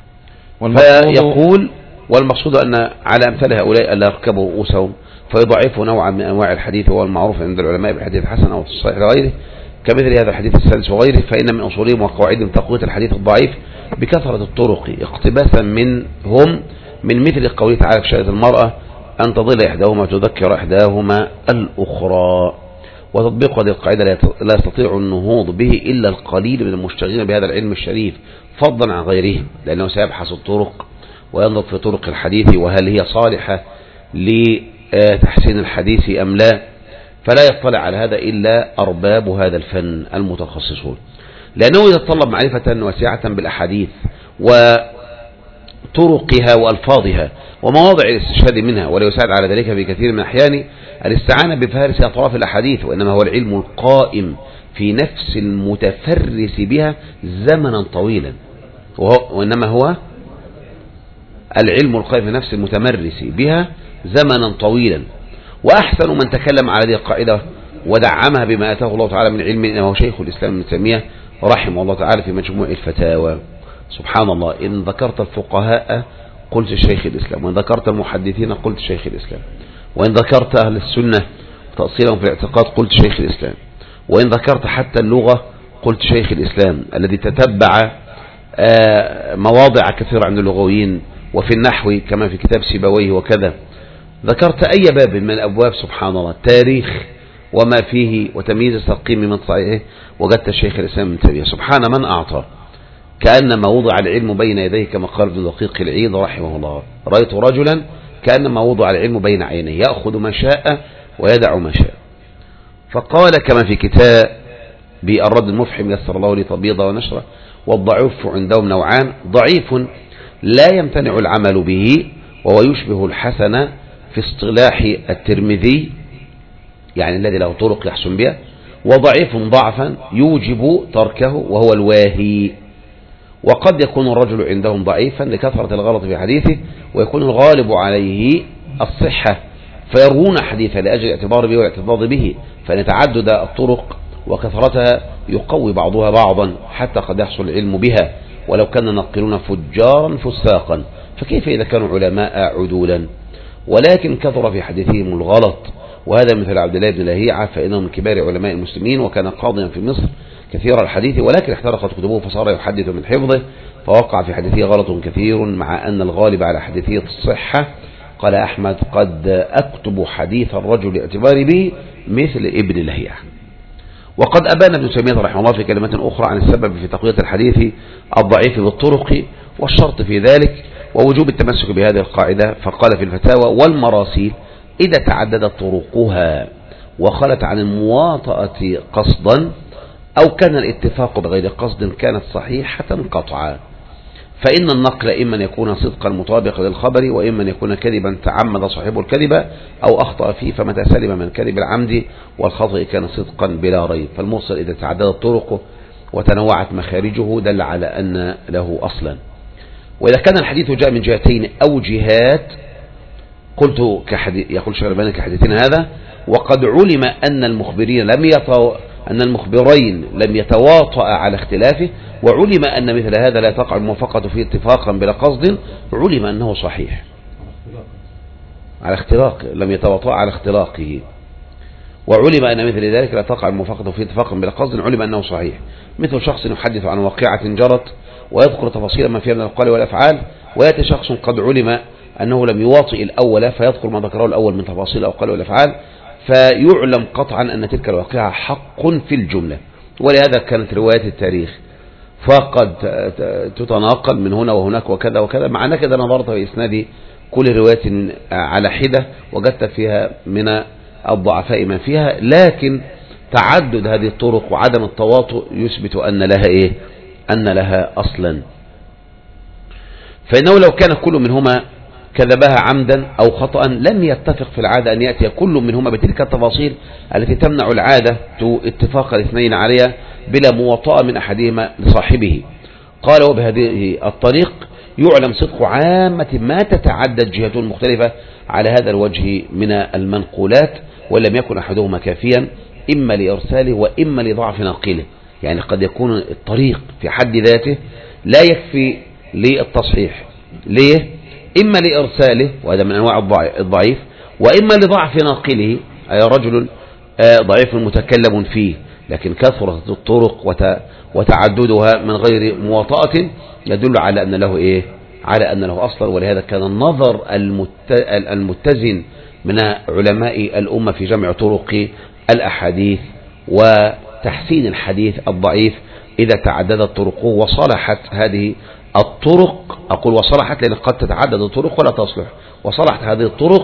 فيقول والمقصود أن على أمثال هؤلاء ألا يركبوا رؤوسهم فيضعفوا نوعا من أنواع الحديث، وهو المعروف عند العلماء بالحديث الحسن أو الصحيح لغيره، كمثل هذا الحديث السادس وغيره. فإن من أصولهم وقواعدهم تقوية الحديث الضعيف بكثرة الطرق، اقتباسا منهم من مثل قوله تعالى في شأن المرأة أن تضل إحداهما وتذكر إحداهما الأخرى. وتطبيق هذه القاعدة لا يستطيع النهوض به إلا القليل من المشتغلين بهذا العلم الشريف فضلا عن غيرهم، لأنه سيبحث الطرق وينظر في طرق الحديث وهل هي صالحة لتحسين الحديث أم لا، فلا يطلع على هذا إلا أرباب هذا الفن المتخصصون، لأنه يتطلب معرفة واسعة بالأحاديث وطرقها وألفاظها ومواضع الاستشهاد منها، ولا يساعد على ذلك في كثير من الأحيان الاستعانة بفارس أطراف الأحاديث، وإنما هو العلم القائم في نفس المتفرس بها زمنا طويلا، وإنما هو العلم القائم في نفس المتمرس بها زمنا طويلا. وأحسن من تكلم على هذه القاعدة ودعمها بما آتاه الله تعالى من علم إنه شيخ الإسلام ابن تيمية رحمه الله تعالى في مجموع الفتاوى. سبحان الله، إن ذكرت الفقهاء قلت شيخ الإسلام، وإن ذكرت المحدثين قلت شيخ الإسلام، وإن ذكرت أهل السنة تأصيلهم في الاعتقاد قلت شيخ الإسلام، وإن ذكرت حتى اللغة قلت شيخ الإسلام الذي تتبع مواضع كثيرة عند اللغويين، وفي النحو كما في كتاب سيبويه وكذا. ذكرت أي باب من الأبواب سبحان الله، التاريخ وما فيه وتمييز التقييم من صحيحه، وجدت شيخ الإسلام ابن تيمية. سبحان من أعطى، كأنما وضع العلم بين يديه كما قال ابن دقيق العيد رحمه الله: رأيت رجلا كأنما وضع العلم بين عينيه يأخذ ما شاء ويدع ما شاء. فقال كما في كتاب بالرد المفحم يسر الله لي تبيض ونشره: والضعيف عندهم نوعان: ضعيف لا يمتنع العمل به وهو يشبه الحسن في اصطلاح الترمذي، يعني الذي له طرق يحسن بها، وضعيف ضعفا يوجب تركه وهو الواهي. وقد يكون الرجل عندهم ضعيفا لكثرة الغلط في حديثه، ويكون الغالب عليه الصحة فيروون حديثه لأجل الاعتبار به والاعتضاد به، فإن تعدد الطرق وكثرتها يقوي بعضها بعضا حتى قد يحصل العلم بها ولو كان نقلون فجارا فساقا، فكيف إذا كانوا علماء عدولا؟ ولكن كثر في حديثهم الغلط، وهذا مثل عبد الله بن لهيعة، فإنه من كبار علماء المسلمين وكان قاضيا في مصر كثير الحديث، ولكن احترقت كتبه فصار يحدث من حفظه، فوقع في حديثه غلط كثير مع أن الغالب على حديثه الصحة. قال أحمد: قد أكتب حديث الرجل اعتباري به مثل ابن لهيعة. وقد أبان ابن تيمية رحمه الله في كلمات أخرى عن السبب في تقوية الحديث الضعيف بالطرق والشرط في ذلك ووجوب التمسك بهذه القاعدة، فقال في الفتاوى: والمراسيل إذا تعددت طرقها وخلت عن المواطأة قصدا أو كان الاتفاق بغير قصد كانت صحيحة قطعا. فإن النقل إما أن يكون صدقا مطابقا للخبر، وإما أن يكون كذبا تعمد صاحبه الكذب أو أخطأ فيه، فمتى سلم من كذب العمد والخطأ كان صدقا بلا ريب. فالمرسل إذا تعددت طرقه وتنوعت مخارجه دل على أن له أصلا. وإذا كان الحديث جاء من جهتين أو جهات، قلت كحديث يقول شيخ الألباني كحديثنا هذا، وقد علم أن المخبرين لم يتو... أن المخبرين لم يتواطأ على اختلافه، وعلم أن مثل هذا لا تقع الموافقة فيه اتفاقا بلا قصد، علم أنه صحيح على اختلاق، لم يتواطأ على اختلاقه، وعلم أن مثل ذلك لا تقع الموافقة فيه اتفاقا بلا قصد، علم أنه صحيح. مثل شخص يحدث عن واقعة جرت ويذكر تفاصيل ما فيها من الأقوال والأفعال، ويأتي شخص قد علم أنه لم يواطئ الأول فيذكر ما ذكره الأول من تفاصيل الأقوال والأفعال، فيعلم قطعا أن تلك الواقعة حق في الجملة. ولهذا كانت روايات التاريخ فقد تتناقل من هنا وهناك وكذا وكذا، مع أنك إذا نظرت في إسناد كل رواية على حدة وجدت فيها من الضعفاء ما فيها، لكن تعدد هذه الطرق وعدم التواطؤ يثبت أن لها إيه؟ أن لها أصلا. فإنه لو كان كل منهما كذبها عمدا أو خطأ لم يتفق في العادة أن يأتي كل منهما بتلك التفاصيل التي تمنع العادة اتفاق الاثنين عليها بلا مواطأة من أحدهما لصاحبه. قال وبهذه الطريق يعلم صدق عامة ما تتعدد جهات مختلفة على هذا الوجه من المنقولات، ولم يكن أحدهما كافيا إما لإرساله وإما لضعف ناقله. يعني قد يكون الطريق في حد ذاته لا يكفي للتصحيح، ليه؟ إما لإرساله وهذا من أنواع الضعيف، وإما لضعف ناقله أي رجل ضعيف متكلم فيه، لكن كثرة الطرق وتعددها من غير مواطأة يدل على أن له إيه؟ على أن له أصلا. ولهذا كان النظر المتزن من علماء الأمة في جمع طرق الأحاديث وتحسين الحديث الضعيف إذا تعددت طرقه وصلحت هذه الطرق. أقول وصلحت لأن قد تتعدد الطرق ولا تصلح، وصلحت هذه الطرق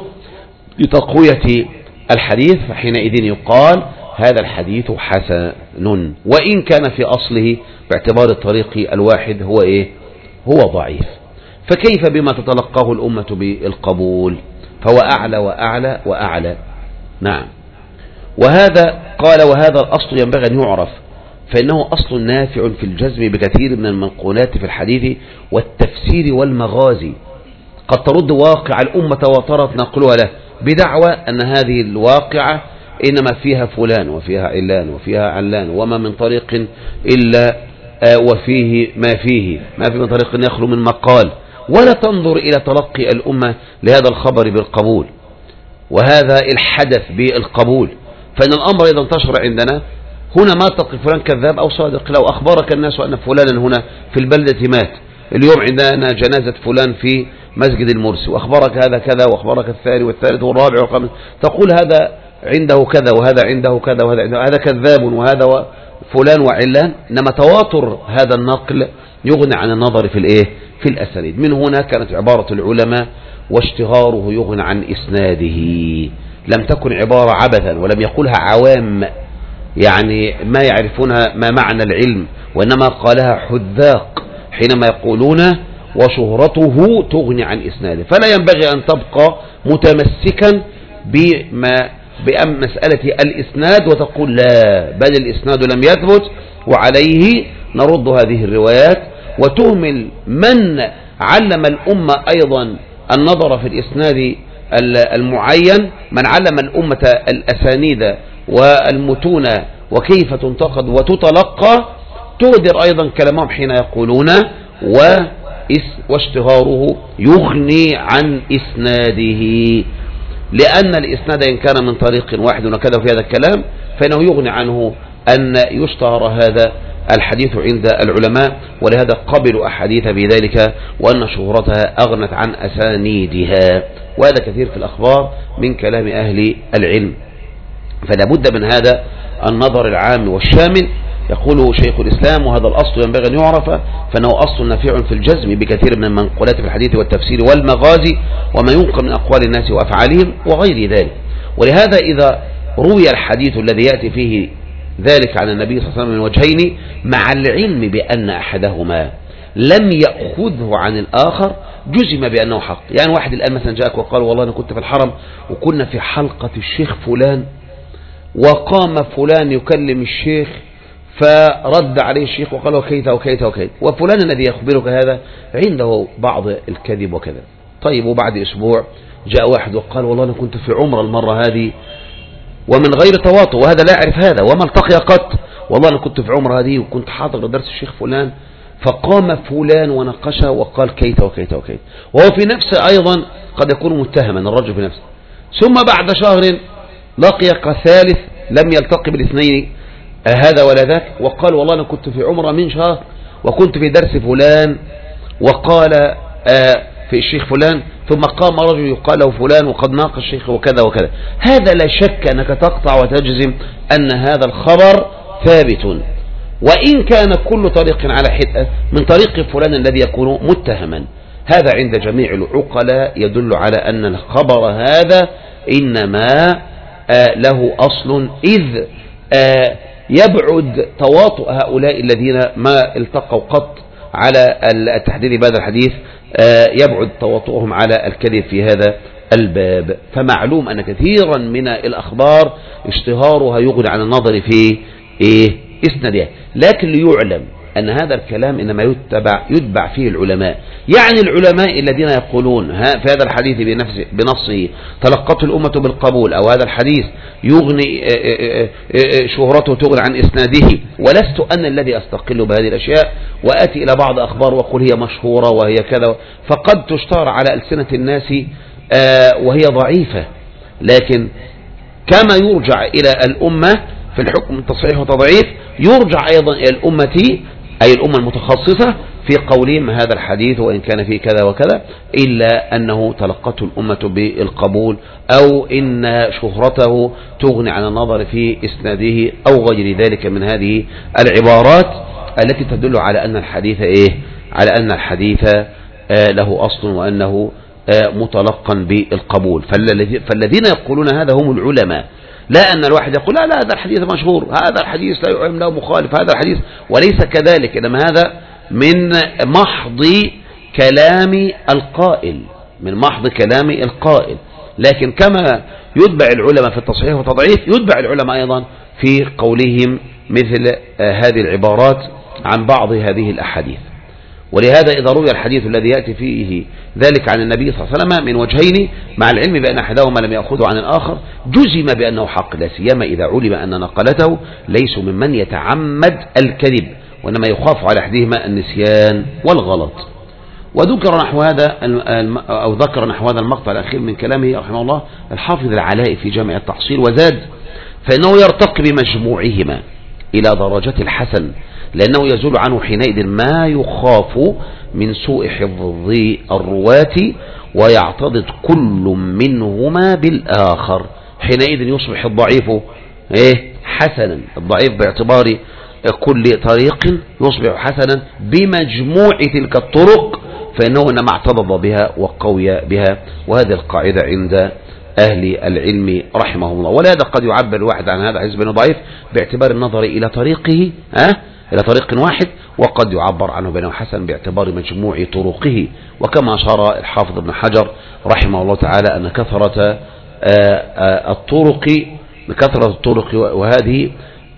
لتقوية الحديث، فحينئذ يقال هذا الحديث حسن، وإن كان في أصله باعتبار الطريق الواحد هو إيه؟ هو ضعيف. فكيف بما تتلقاه الأمة بالقبول؟ فهو أعلى وأعلى وأعلى. نعم. وهذا قال وهذا الأصل ينبغي أن يعرف، فإنه أصل نافع في الجزم بكثير من المنقولات في الحديث والتفسير والمغازي، قد ترد واقع الأمة وترت نقلها له بدعوى أن هذه الواقعة إنما فيها فلان وفيها علان وفيها علان، وما من طريق إلا وفيه ما فيه، ما في من طريق يخلو من مقال، ولا تنظر إلى تلقي الأمة لهذا الخبر بالقبول وهذا الحدث بالقبول. فإن الأمر إذا انتشر عندنا هنا ما تقل فلان كذاب أو صادق، لو أخبرك الناس أن فلانا هنا في البلدة مات، اليوم عندنا جنازة فلان في مسجد المرسي، وأخبرك هذا كذا وأخبرك الثاني والثالث والرابع والخامس، تقول هذا عنده كذا وهذا عنده كذا وهذا عنده، هذا كذاب وهذا فلان وعلان. إنما تواتر هذا النقل يغني عن النظر في الإيه؟ في الأسانيد. من هنا كانت عبارة العلماء واشتهاره يغني عن إسناده، لم تكن عبارة عبثا ولم يقولها عوام يعني ما يعرفونها ما معنى العلم، وإنما قالها حذاق حينما يقولون وشهرته تغني عن إسناده. فلا ينبغي أن تبقى متمسكا بما بمسألة الإسناد وتقول لا بل الإسناد لم يثبت وعليه نرد هذه الروايات، وتهمل من علم الأمة أيضا النظر في الإسناد المعين، من علم الأمة الأسانيد والمتونة وكيف تنتقد وتتلقى، تقدر أيضا كلامهم حين يقولون واشتهاره يغني عن إسناده، لأن الإسناد إن كان من طريق واحد وكذا في هذا الكلام فإنه يغني عنه أن يشتهر هذا الحديث عند العلماء، ولهذا قبلوا أحاديث بذلك وأن شهرتها أغنت عن أسانيدها، وهذا كثير في الأخبار من كلام أهل العلم. فلا بد من هذا النظر العام والشامل. يقول شيخ الإسلام وهذا الأصل ينبغي أن يعرف، فإنه أصل نافع في الجزم بكثير من المنقولات في الحديث والتفسير والمغازي وما ينقل من أقوال الناس وأفعالهم وغير ذلك. ولهذا إذا روي الحديث الذي يأتي فيه ذلك عن النبي صلى الله عليه وسلم من وجهين، مع العلم بأن أحدهما لم يأخذه عن الآخر جزم بأنه حق. يعني واحد الآن مثلا جاءك وقال والله أنا كنت في الحرم وكنا في حلقة الشيخ فلان، وقام فلان يكلم الشيخ فرد عليه الشيخ وقال وكيت وكيت وكيت، وفلان الذي يخبرك هذا عنده بعض الكذب وكذا. طيب وبعد أسبوع جاء واحد وقال والله أنا كنت في عمرة المرة هذه ومن غير تواطؤ، وهذا لا يعرف هذا وما التقي قط، والله أنا كنت في عمرة هذه وكنت حاضر درس الشيخ فلان، فقام فلان وناقشه وقال كيت وكيت وكيت، وهو في نفسه أيضا قد يكون متهما الرجل في نفسه. ثم بعد شهر لقيك ثالث لم يلتقي بالاثنين هذا ولا ذاك، وقال والله أنا كنت في عمرة من شهر وكنت في درس فلان وقال آه في الشيخ فلان، ثم قام رجل يقال له فلان وقد ناقش الشيخ وكذا وكذا. هذا لا شك أنك تقطع وتجزم أن هذا الخبر ثابت، وإن كان كل طريق على حدة من طريق فلان الذي يكون متهما. هذا عند جميع العقلاء يدل على أن الخبر هذا إنما آه له أصل، إذ آه يبعد تواطؤ هؤلاء الذين ما التقوا قط على التحديد بهذا الحديث، آه يبعد تواطؤهم على الكذب في هذا الباب. فمعلوم أن كثيرا من الأخبار اشتهارها يغني عن النظر في إيه إسنادها، لكن ليعلم أن هذا الكلام إنما يتبع يتبع فيه العلماء. يعني العلماء الذين يقولون في هذا الحديث بنفسه بنصه تلقته الأمة بالقبول، أو هذا الحديث يغني شهرته تغني عن إسناده، ولست أنا الذي أستقل بهذه الأشياء وآتي إلى بعض أخبار وأقول هي مشهورة وهي كذا، فقد تشتهر على ألسنة الناس وهي ضعيفة. لكن كما يرجع إلى الأمة في الحكم التصحيح وتضعيف، يرجع أيضا إلى الأمة أي الأمة المتخصصة في قولهم هذا الحديث وإن كان فيه كذا وكذا إلا أنه تلقته الأمة بالقبول، أو إن شهرته تغني عن النظر في إسناده أو غير ذلك من هذه العبارات التي تدل على أن الحديث إيه على أن الحديث آه له أصل وأنه آه متلقا بالقبول. فالذين يقولون هذا هم العلماء، لا أن الواحد يقول لا لا هذا الحديث مشهور، هذا الحديث لا يعلم له مخالف، هذا الحديث، وليس كذلك، إنما هذا من محض كلام القائل من محض كلام القائل. لكن كما يتبع العلماء في التصحيح والتضعيف يتبع العلماء أيضا في قولهم مثل هذه العبارات عن بعض هذه الأحاديث. ولهذا إذا روي الحديث الذي يأتي فيه ذلك عن النبي صلى الله عليه وسلم من وجهين، مع العلم بأن أحدهما لم يأخذه عن الآخر، جزم بأنه حق، لا سيما إذا علم أن نقلته ليسوا ممن يتعمد الكذب، وإنما يخاف على أحدهما النسيان والغلط. وذكر نحو هذا أو ذكر نحو هذا المقطع الأخير من كلامه رحمه الله الحافظ العلائي في جامع التحصيل، وزاد فإنه يرتقي بمجموعهما إلى درجة الحسن، لأنه يزول عنه حينئذ ما يخاف من سوء حفظ الرواة، ويعتضد كل منهما بالآخر. حينئذ يصبح الضعيف إيه حسنا، الضعيف باعتبار كل طريق يصبح حسنا بمجموع تلك الطرق، فإنه إنما اعتضد بها وقوي بها. وهذه القاعدة عند أهل العلم رحمه الله. ولهذا قد يعبر الواحد عن هذا الحديث بأنه ضعيف باعتبار النظر إلى طريقه ها إلى طريق واحد، وقد يعبر عنه بأنه حسن باعتبار مجموع طرقه. وكما أشار الحافظ ابن حجر رحمه الله تعالى أن كثرة الطرق بكثرة الطرق وهذه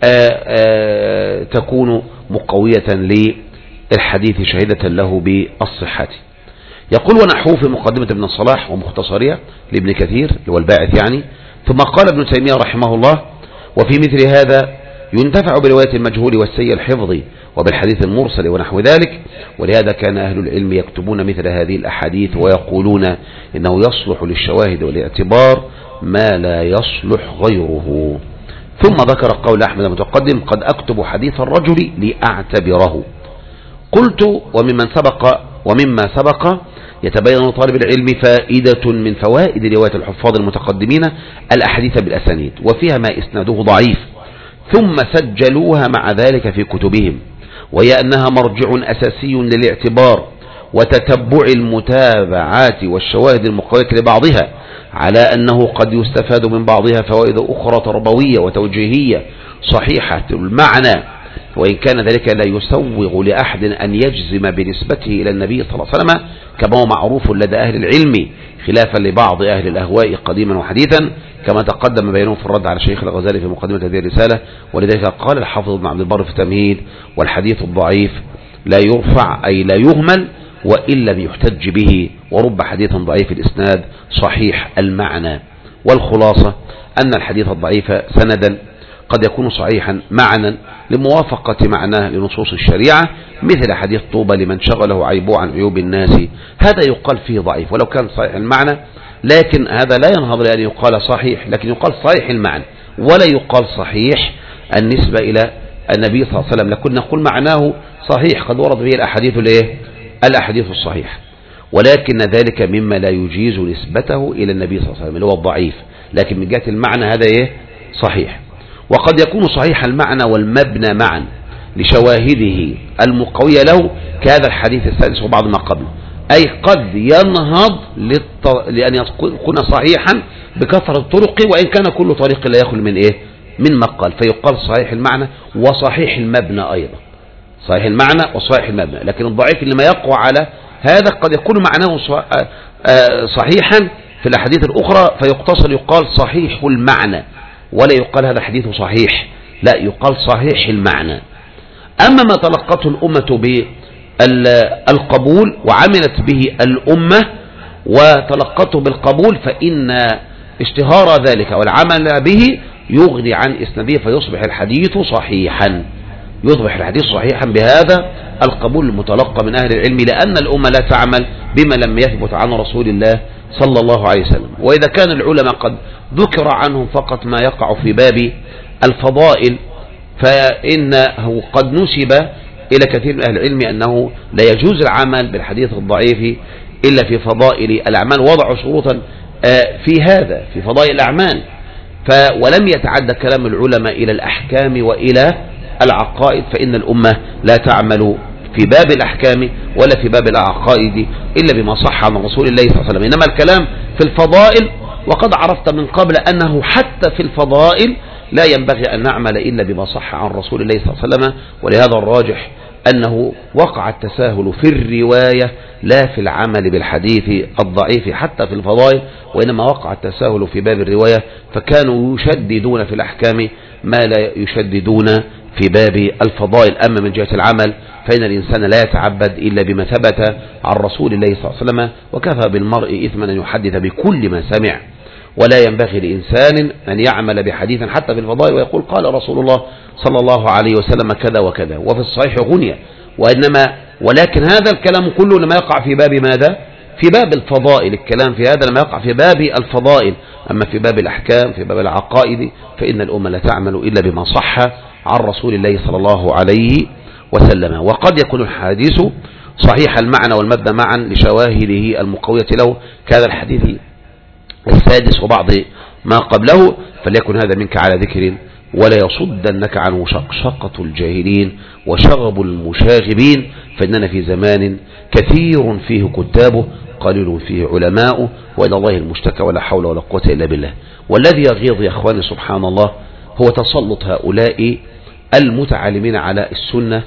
تكون مقوية للحديث شهادة له بالصحة. يقول ونحوه في مقدمة ابن الصلاح ومختصرية لابن كثير اللي هو الباعث يعني. ثم قال ابن تيمية رحمه الله وفي مثل هذا ينتفع برواية المجهول والسيء الحفظ وبالحديث المرسل ونحو ذلك. ولهذا كان أهل العلم يكتبون مثل هذه الأحاديث ويقولون إنه يصلح للشواهد والاعتبار ما لا يصلح غيره. ثم ذكر قول أحمد المتقدم قد أكتب حديث الرجل لأعتبره. قلت وممن سبق ومما سبق يتبين لطالب العلم فائدة من فوائد رواية الحفاظ المتقدمين الأحاديث بالأسانيد وفيها ما إسناده ضعيف ثم سجلوها مع ذلك في كتبهم، وهي أنها مرجع أساسي للاعتبار وتتبع المتابعات والشواهد المقوية لبعضها، على أنه قد يستفاد من بعضها فوائد أخرى تربوية وتوجيهية صحيحة المعنى، وإن كان ذلك لا يسوغ لأحد أن يجزم بنسبته إلى النبي صلى الله عليه وسلم كما هو معروف لدى أهل العلم، خلافا لبعض أهل الأهواء قديما وحديثا، كما تقدم بينهم في الرد على شيخ الغزالي في مقدمة هذه الرسالة. ولذلك قال الحافظ ابن عبد البر في التمهيد: والحديث الضعيف لا يرفع أي لا يهمل وإن لم يحتج به، ورب حديث ضعيف الإسناد صحيح المعنى. والخلاصة أن الحديث الضعيف سندا قد يكون صحيحا معنى لموافقة معناه لنصوص الشريعة، مثل حديث طوبى لمن شغله عيبه عن عيوب الناس، هذا يقال فيه ضعيف ولو كان صحيح المعنى، لكن هذا لا ينهض لأن يقال صحيح، لكن يقال صحيح المعنى ولا يقال صحيح النسبة إلى النبي صلى الله عليه وسلم، لكن نقول معناه صحيح قد ورد به الأحاديث الايه الأحاديث الصحيحة، ولكن ذلك مما لا يجيز نسبته إلى النبي صلى الله عليه وسلم اللي هو الضعيف، لكن من جهة المعنى هذا ايه صحيح. وقد يكون صحيح المعنى والمبنى معا لشواهده المقوية له كهذا الحديث السادس وبعض ما قبله، أي قد ينهض للط... لأن يكون صحيحا بكثرة الطرق، وإن كان كل طريق لا يخل من إيه من مقال، فيقال صحيح المعنى وصحيح المبنى أيضا، صحيح المعنى وصحيح المبنى. لكن الضعيف اللي ما يقوى على هذا قد يكون معناه صحيحا في الأحاديث الأخرى فيقتصر يقال صحيح المعنى، ولا يقال هذا الحديث صحيح، لا يقال صحيح المعنى. أما ما تلقته الأمة بالقبول وعملت به الأمة وتلقته بالقبول، فإن اشتهار ذلك والعمل به يغني عن إسناده فيصبح الحديث صحيحا، يصبح الحديث صحيحا بهذا القبول المتلقى من أهل العلم، لأن الأمة لا تعمل بما لم يثبت عن رسول الله صلى الله عليه وسلم. وإذا كان العلماء قد ذكر عنهم فقط ما يقع في باب الفضائل، فإنه قد نسب إلى كثير من أهل العلم أنه لا يجوز العمل بالحديث الضعيف إلا في فضائل الأعمال، وضعوا شروطا في هذا في فضائل الأعمال، ولم يتعدى كلام العلماء إلى الأحكام وإلى العقائد، فإن الأمة لا تعمل في باب الأحكام ولا في باب العقائد إلا بما صح عن رسول الله صلى الله عليه وسلم، إنما الكلام في الفضائل. وقد عرفت من قبل أنه حتى في الفضائل لا ينبغي أن نعمل إلا بما صح عن رسول الله صلى الله عليه وسلم، ولهذا الراجح أنه وقع التساهل في الرواية لا في العمل بالحديث الضعيف حتى في الفضائل، وإنما وقع التساهل في باب الرواية، فكانوا يشددون في الأحكام ما لا يشددون في باب الفضائل. أما من جهة العمل فإن الإنسان لا يتعبد إلا بما ثبت عن رسول الله صلى الله عليه وسلم، وكفى بالمرء إثما أن يحدث بكل ما سمع، ولا ينبغي لإنسان أن يعمل بحديث حتى في الفضائل ويقول قال رسول الله صلى الله عليه وسلم كذا وكذا وفي الصحيح غنية، وإنما ولكن هذا الكلام كله لما يقع في باب ماذا؟ في باب الفضائل. الكلام في هذا لما يقع في باب الفضائل، أما في باب الأحكام في باب العقائد فإن الأمة لا تعمل إلا بما صح عن رسول الله صلى الله عليه وسلم. وقد يكون الحديث صحيح المعنى والمبنى معا لشواهده المقوية له كهذا الحديث السادس وبعض ما قبله، فليكن هذا منك على ذكر ولا يصدنك عنه شقشقة الجاهلين وشغب المشاغبين، فإننا في زمان كثير فيه كتابه قليل فيه علماؤه، وإلى الله المشتكى ولا حول ولا قوة إلا بالله. والذي يغيظ يا أخواني سبحان الله هو تسلط هؤلاء المتعلمين على السنة،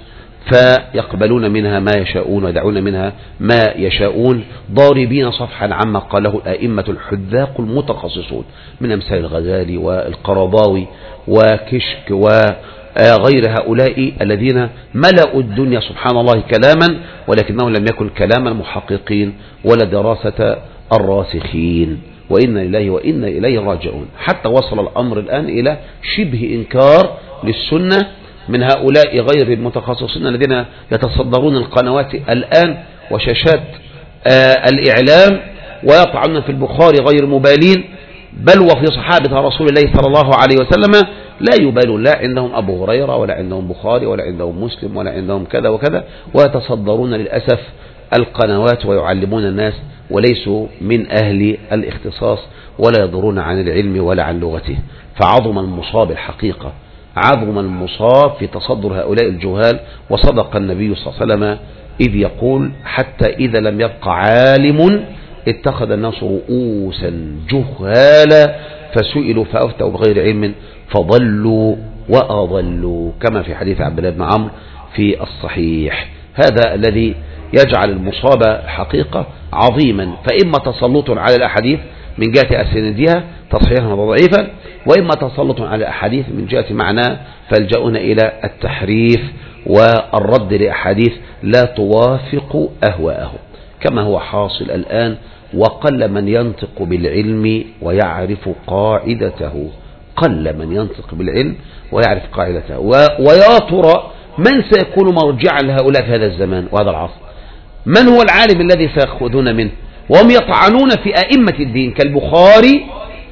فيقبلون منها ما يشاءون ويدعون منها ما يشاءون، ضاربين صفحا عما قاله الأئمة الحذاق المتخصصون من أمثال الغزالي والقرضاوي وكشك وغير هؤلاء الذين ملأوا الدنيا سبحان الله كلاما، ولكنه لم يكن كلام المحققين ولا دراسة الراسخين. وإنا إليه وإنا إليه راجعون، حتى وصل الأمر الآن إلى شبه إنكار للسنة من هؤلاء غير المتخصصين الذين يتصدرون القنوات الآن وشاشات آه الإعلام ويطعنون في البخاري غير مبالين، بل وفي صحابة رسول الله صلى الله عليه وسلم لا يبالون، لا عندهم أبو هريرة ولا عندهم بخاري ولا عندهم مسلم ولا عندهم كذا وكذا، ويتصدرون للأسف القنوات ويعلمون الناس وليسوا من أهل الاختصاص ولا يدرون عن العلم ولا عن لغته. فعظم المصاب الحقيقة، عظم المصاب في تصدر هؤلاء الجهال. وصدق النبي صلى الله عليه وسلم إذ يقول حتى إذا لم يبق عالم اتخذ الناس رؤوسا جهالا فسئلوا فأفتوا بغير علم فضلوا وأضلوا، كما في حديث عبد الله بن عمرو في الصحيح. هذا الذي يجعل المصابة حقيقة عظيما، فإما تسلط على الأحاديث من جهة أسندها تصحيحا وضعيفا، وإما تسلط على الأحاديث من جهة معنى فيلجؤون إلى التحريف والرد لأحاديث لا توافق أهواءهم، كما هو حاصل الآن. وقل من ينطق بالعلم ويعرف قاعدته، قل من ينطق بالعلم ويعرف قاعدته. ويا ترى من سيكون مرجعا لهؤلاء في هذا الزمان وهذا العصر؟ من هو العالم الذي سيأخذون منه وهم يطعنون في أئمة الدين كالبخاري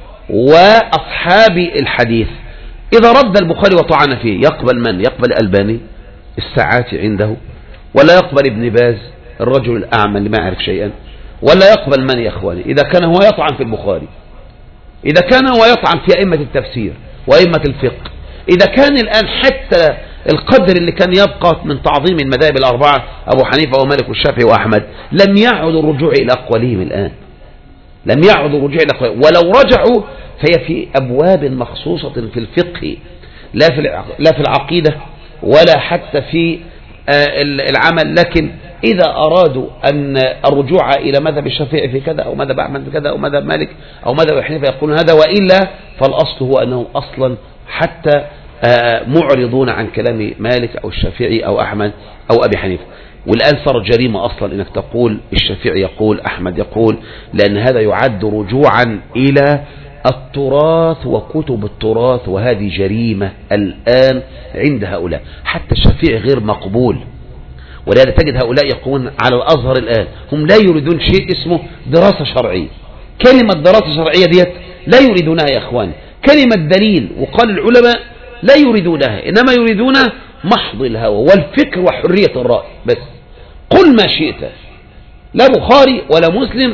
وأصحاب الحديث؟ إذا رد البخاري وطعن فيه يقبل من؟ يقبل الألباني الساعات عنده، ولا يقبل ابن باز الرجل الأعمى اللي ما يعرف شيئا، ولا يقبل من يا إخواني؟ إذا كان هو يطعن في البخاري، إذا كان هو يطعن في أئمة التفسير وأئمة الفقه، إذا كان الآن حتى القدر اللي كان يبقى من تعظيم المذاهب الأربعة أبو حنيفة ومالك والشافعي وأحمد لم يعد الرجوع إلى أقوالهم الآن، لم يعد الرجوع إلى أقوالهم، ولو رجعوا فهي في أبواب مخصوصة في الفقه، لا في لا في العقيدة ولا حتى في العمل. لكن إذا أرادوا أن الرجوع إلى مذهب الشافعي في كذا أو مذهب أحمد في كذا أو مذهب مالك أو مذهب حنيفة يقولون هذا، وإلا فالأصل هو أنهم أصلا حتى معرضون عن كلام مالك أو الشافعي أو أحمد أو أبي حنيفة. والآن صار جريمة أصلا أنك تقول الشافعي يقول أحمد يقول، لأن هذا يعد رجوعا إلى التراث وكتب التراث، وهذه جريمة الآن عند هؤلاء. حتى الشافعي غير مقبول، ولهذا تجد هؤلاء يقولون على الأزهر الآن هم لا يريدون شيء اسمه دراسة شرعية. كلمة دراسة شرعية ديت لا يريدونها يا إخواني، كلمة دليل وقال العلماء لا يريدونها، إنما يريدون محض الهوى والفكر وحرية الرأي بس. قل ما شئت، لا بخاري ولا مسلم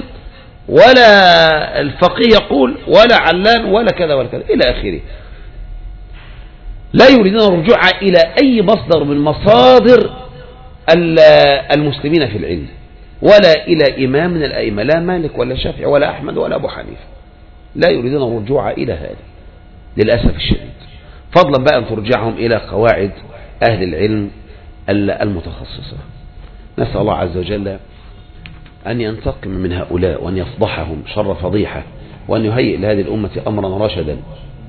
ولا الفقيه يقول ولا علان ولا كذا ولا كذا إلى آخره. لا يريدون الرجوع إلى أي مصدر من مصادر المسلمين في العلم، ولا إلى إمام من الأئمة، لا مالك ولا شافعي ولا أحمد ولا أبو حنيفة، لا يريدون الرجوع إلى هذا للأسف الشديد، فضلا بقى أن ترجعهم إلى قواعد أهل العلم المتخصصة. نسأل الله عز وجل أن ينتقم من هؤلاء وأن يفضحهم شر فضيحة، وأن يهيئ لهذه الأمة أمرا رشدا.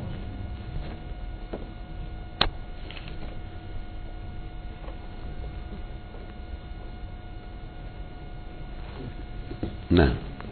نعم.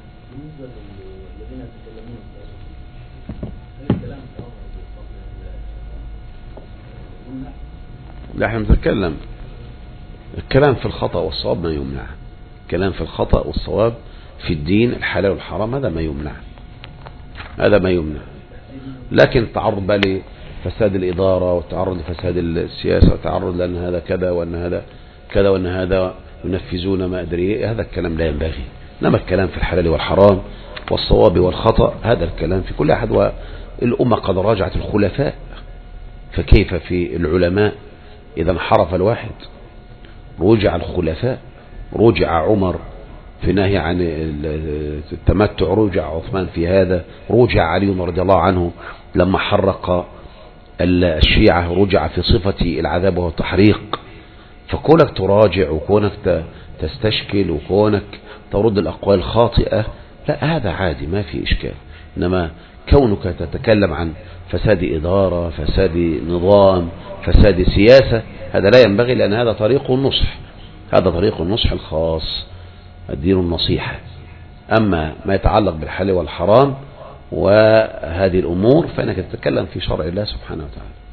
لا احنا نتكلم الكلام في الخطأ والصواب ما يمنع، الكلام في الخطأ والصواب في الدين الحلال والحرام هذا ما يمنع، هذا ما يمنع. لكن التعرض بقى لفساد الإدارة والتعرض لفساد السياسة والتعرض لأن هذا كذا وأن هذا كذا وأن هذا ينفذون ما أدري، هذا الكلام لا ينبغي. إنما الكلام في الحلال والحرام والصواب والخطأ هذا الكلام في كل أحد. والأمة قد راجعت الخلفاء، فكيف في العلماء إذا انحرف الواحد؟ رجع الخلفاء، رجع عمر في نهي عن التمتع، رجع عثمان في هذا، رجع علي رضي الله عنه لما حرق الشيعة، رجع في صفة العذاب وهو التحريق. فكونك تراجع وكونك تستشكل وكونك ترد الأقوال الخاطئة لا، هذا عادي ما في إشكال. إنما كونك تتكلم عن فساد إدارة، فساد نظام، فساد سياسة، هذا لا ينبغي، لأن هذا طريق النصح، هذا طريق النصح الخاص، الدين النصيحة. أما ما يتعلق بالحلال والحرام وهذه الأمور فإنك تتكلم في شرع الله سبحانه وتعالى.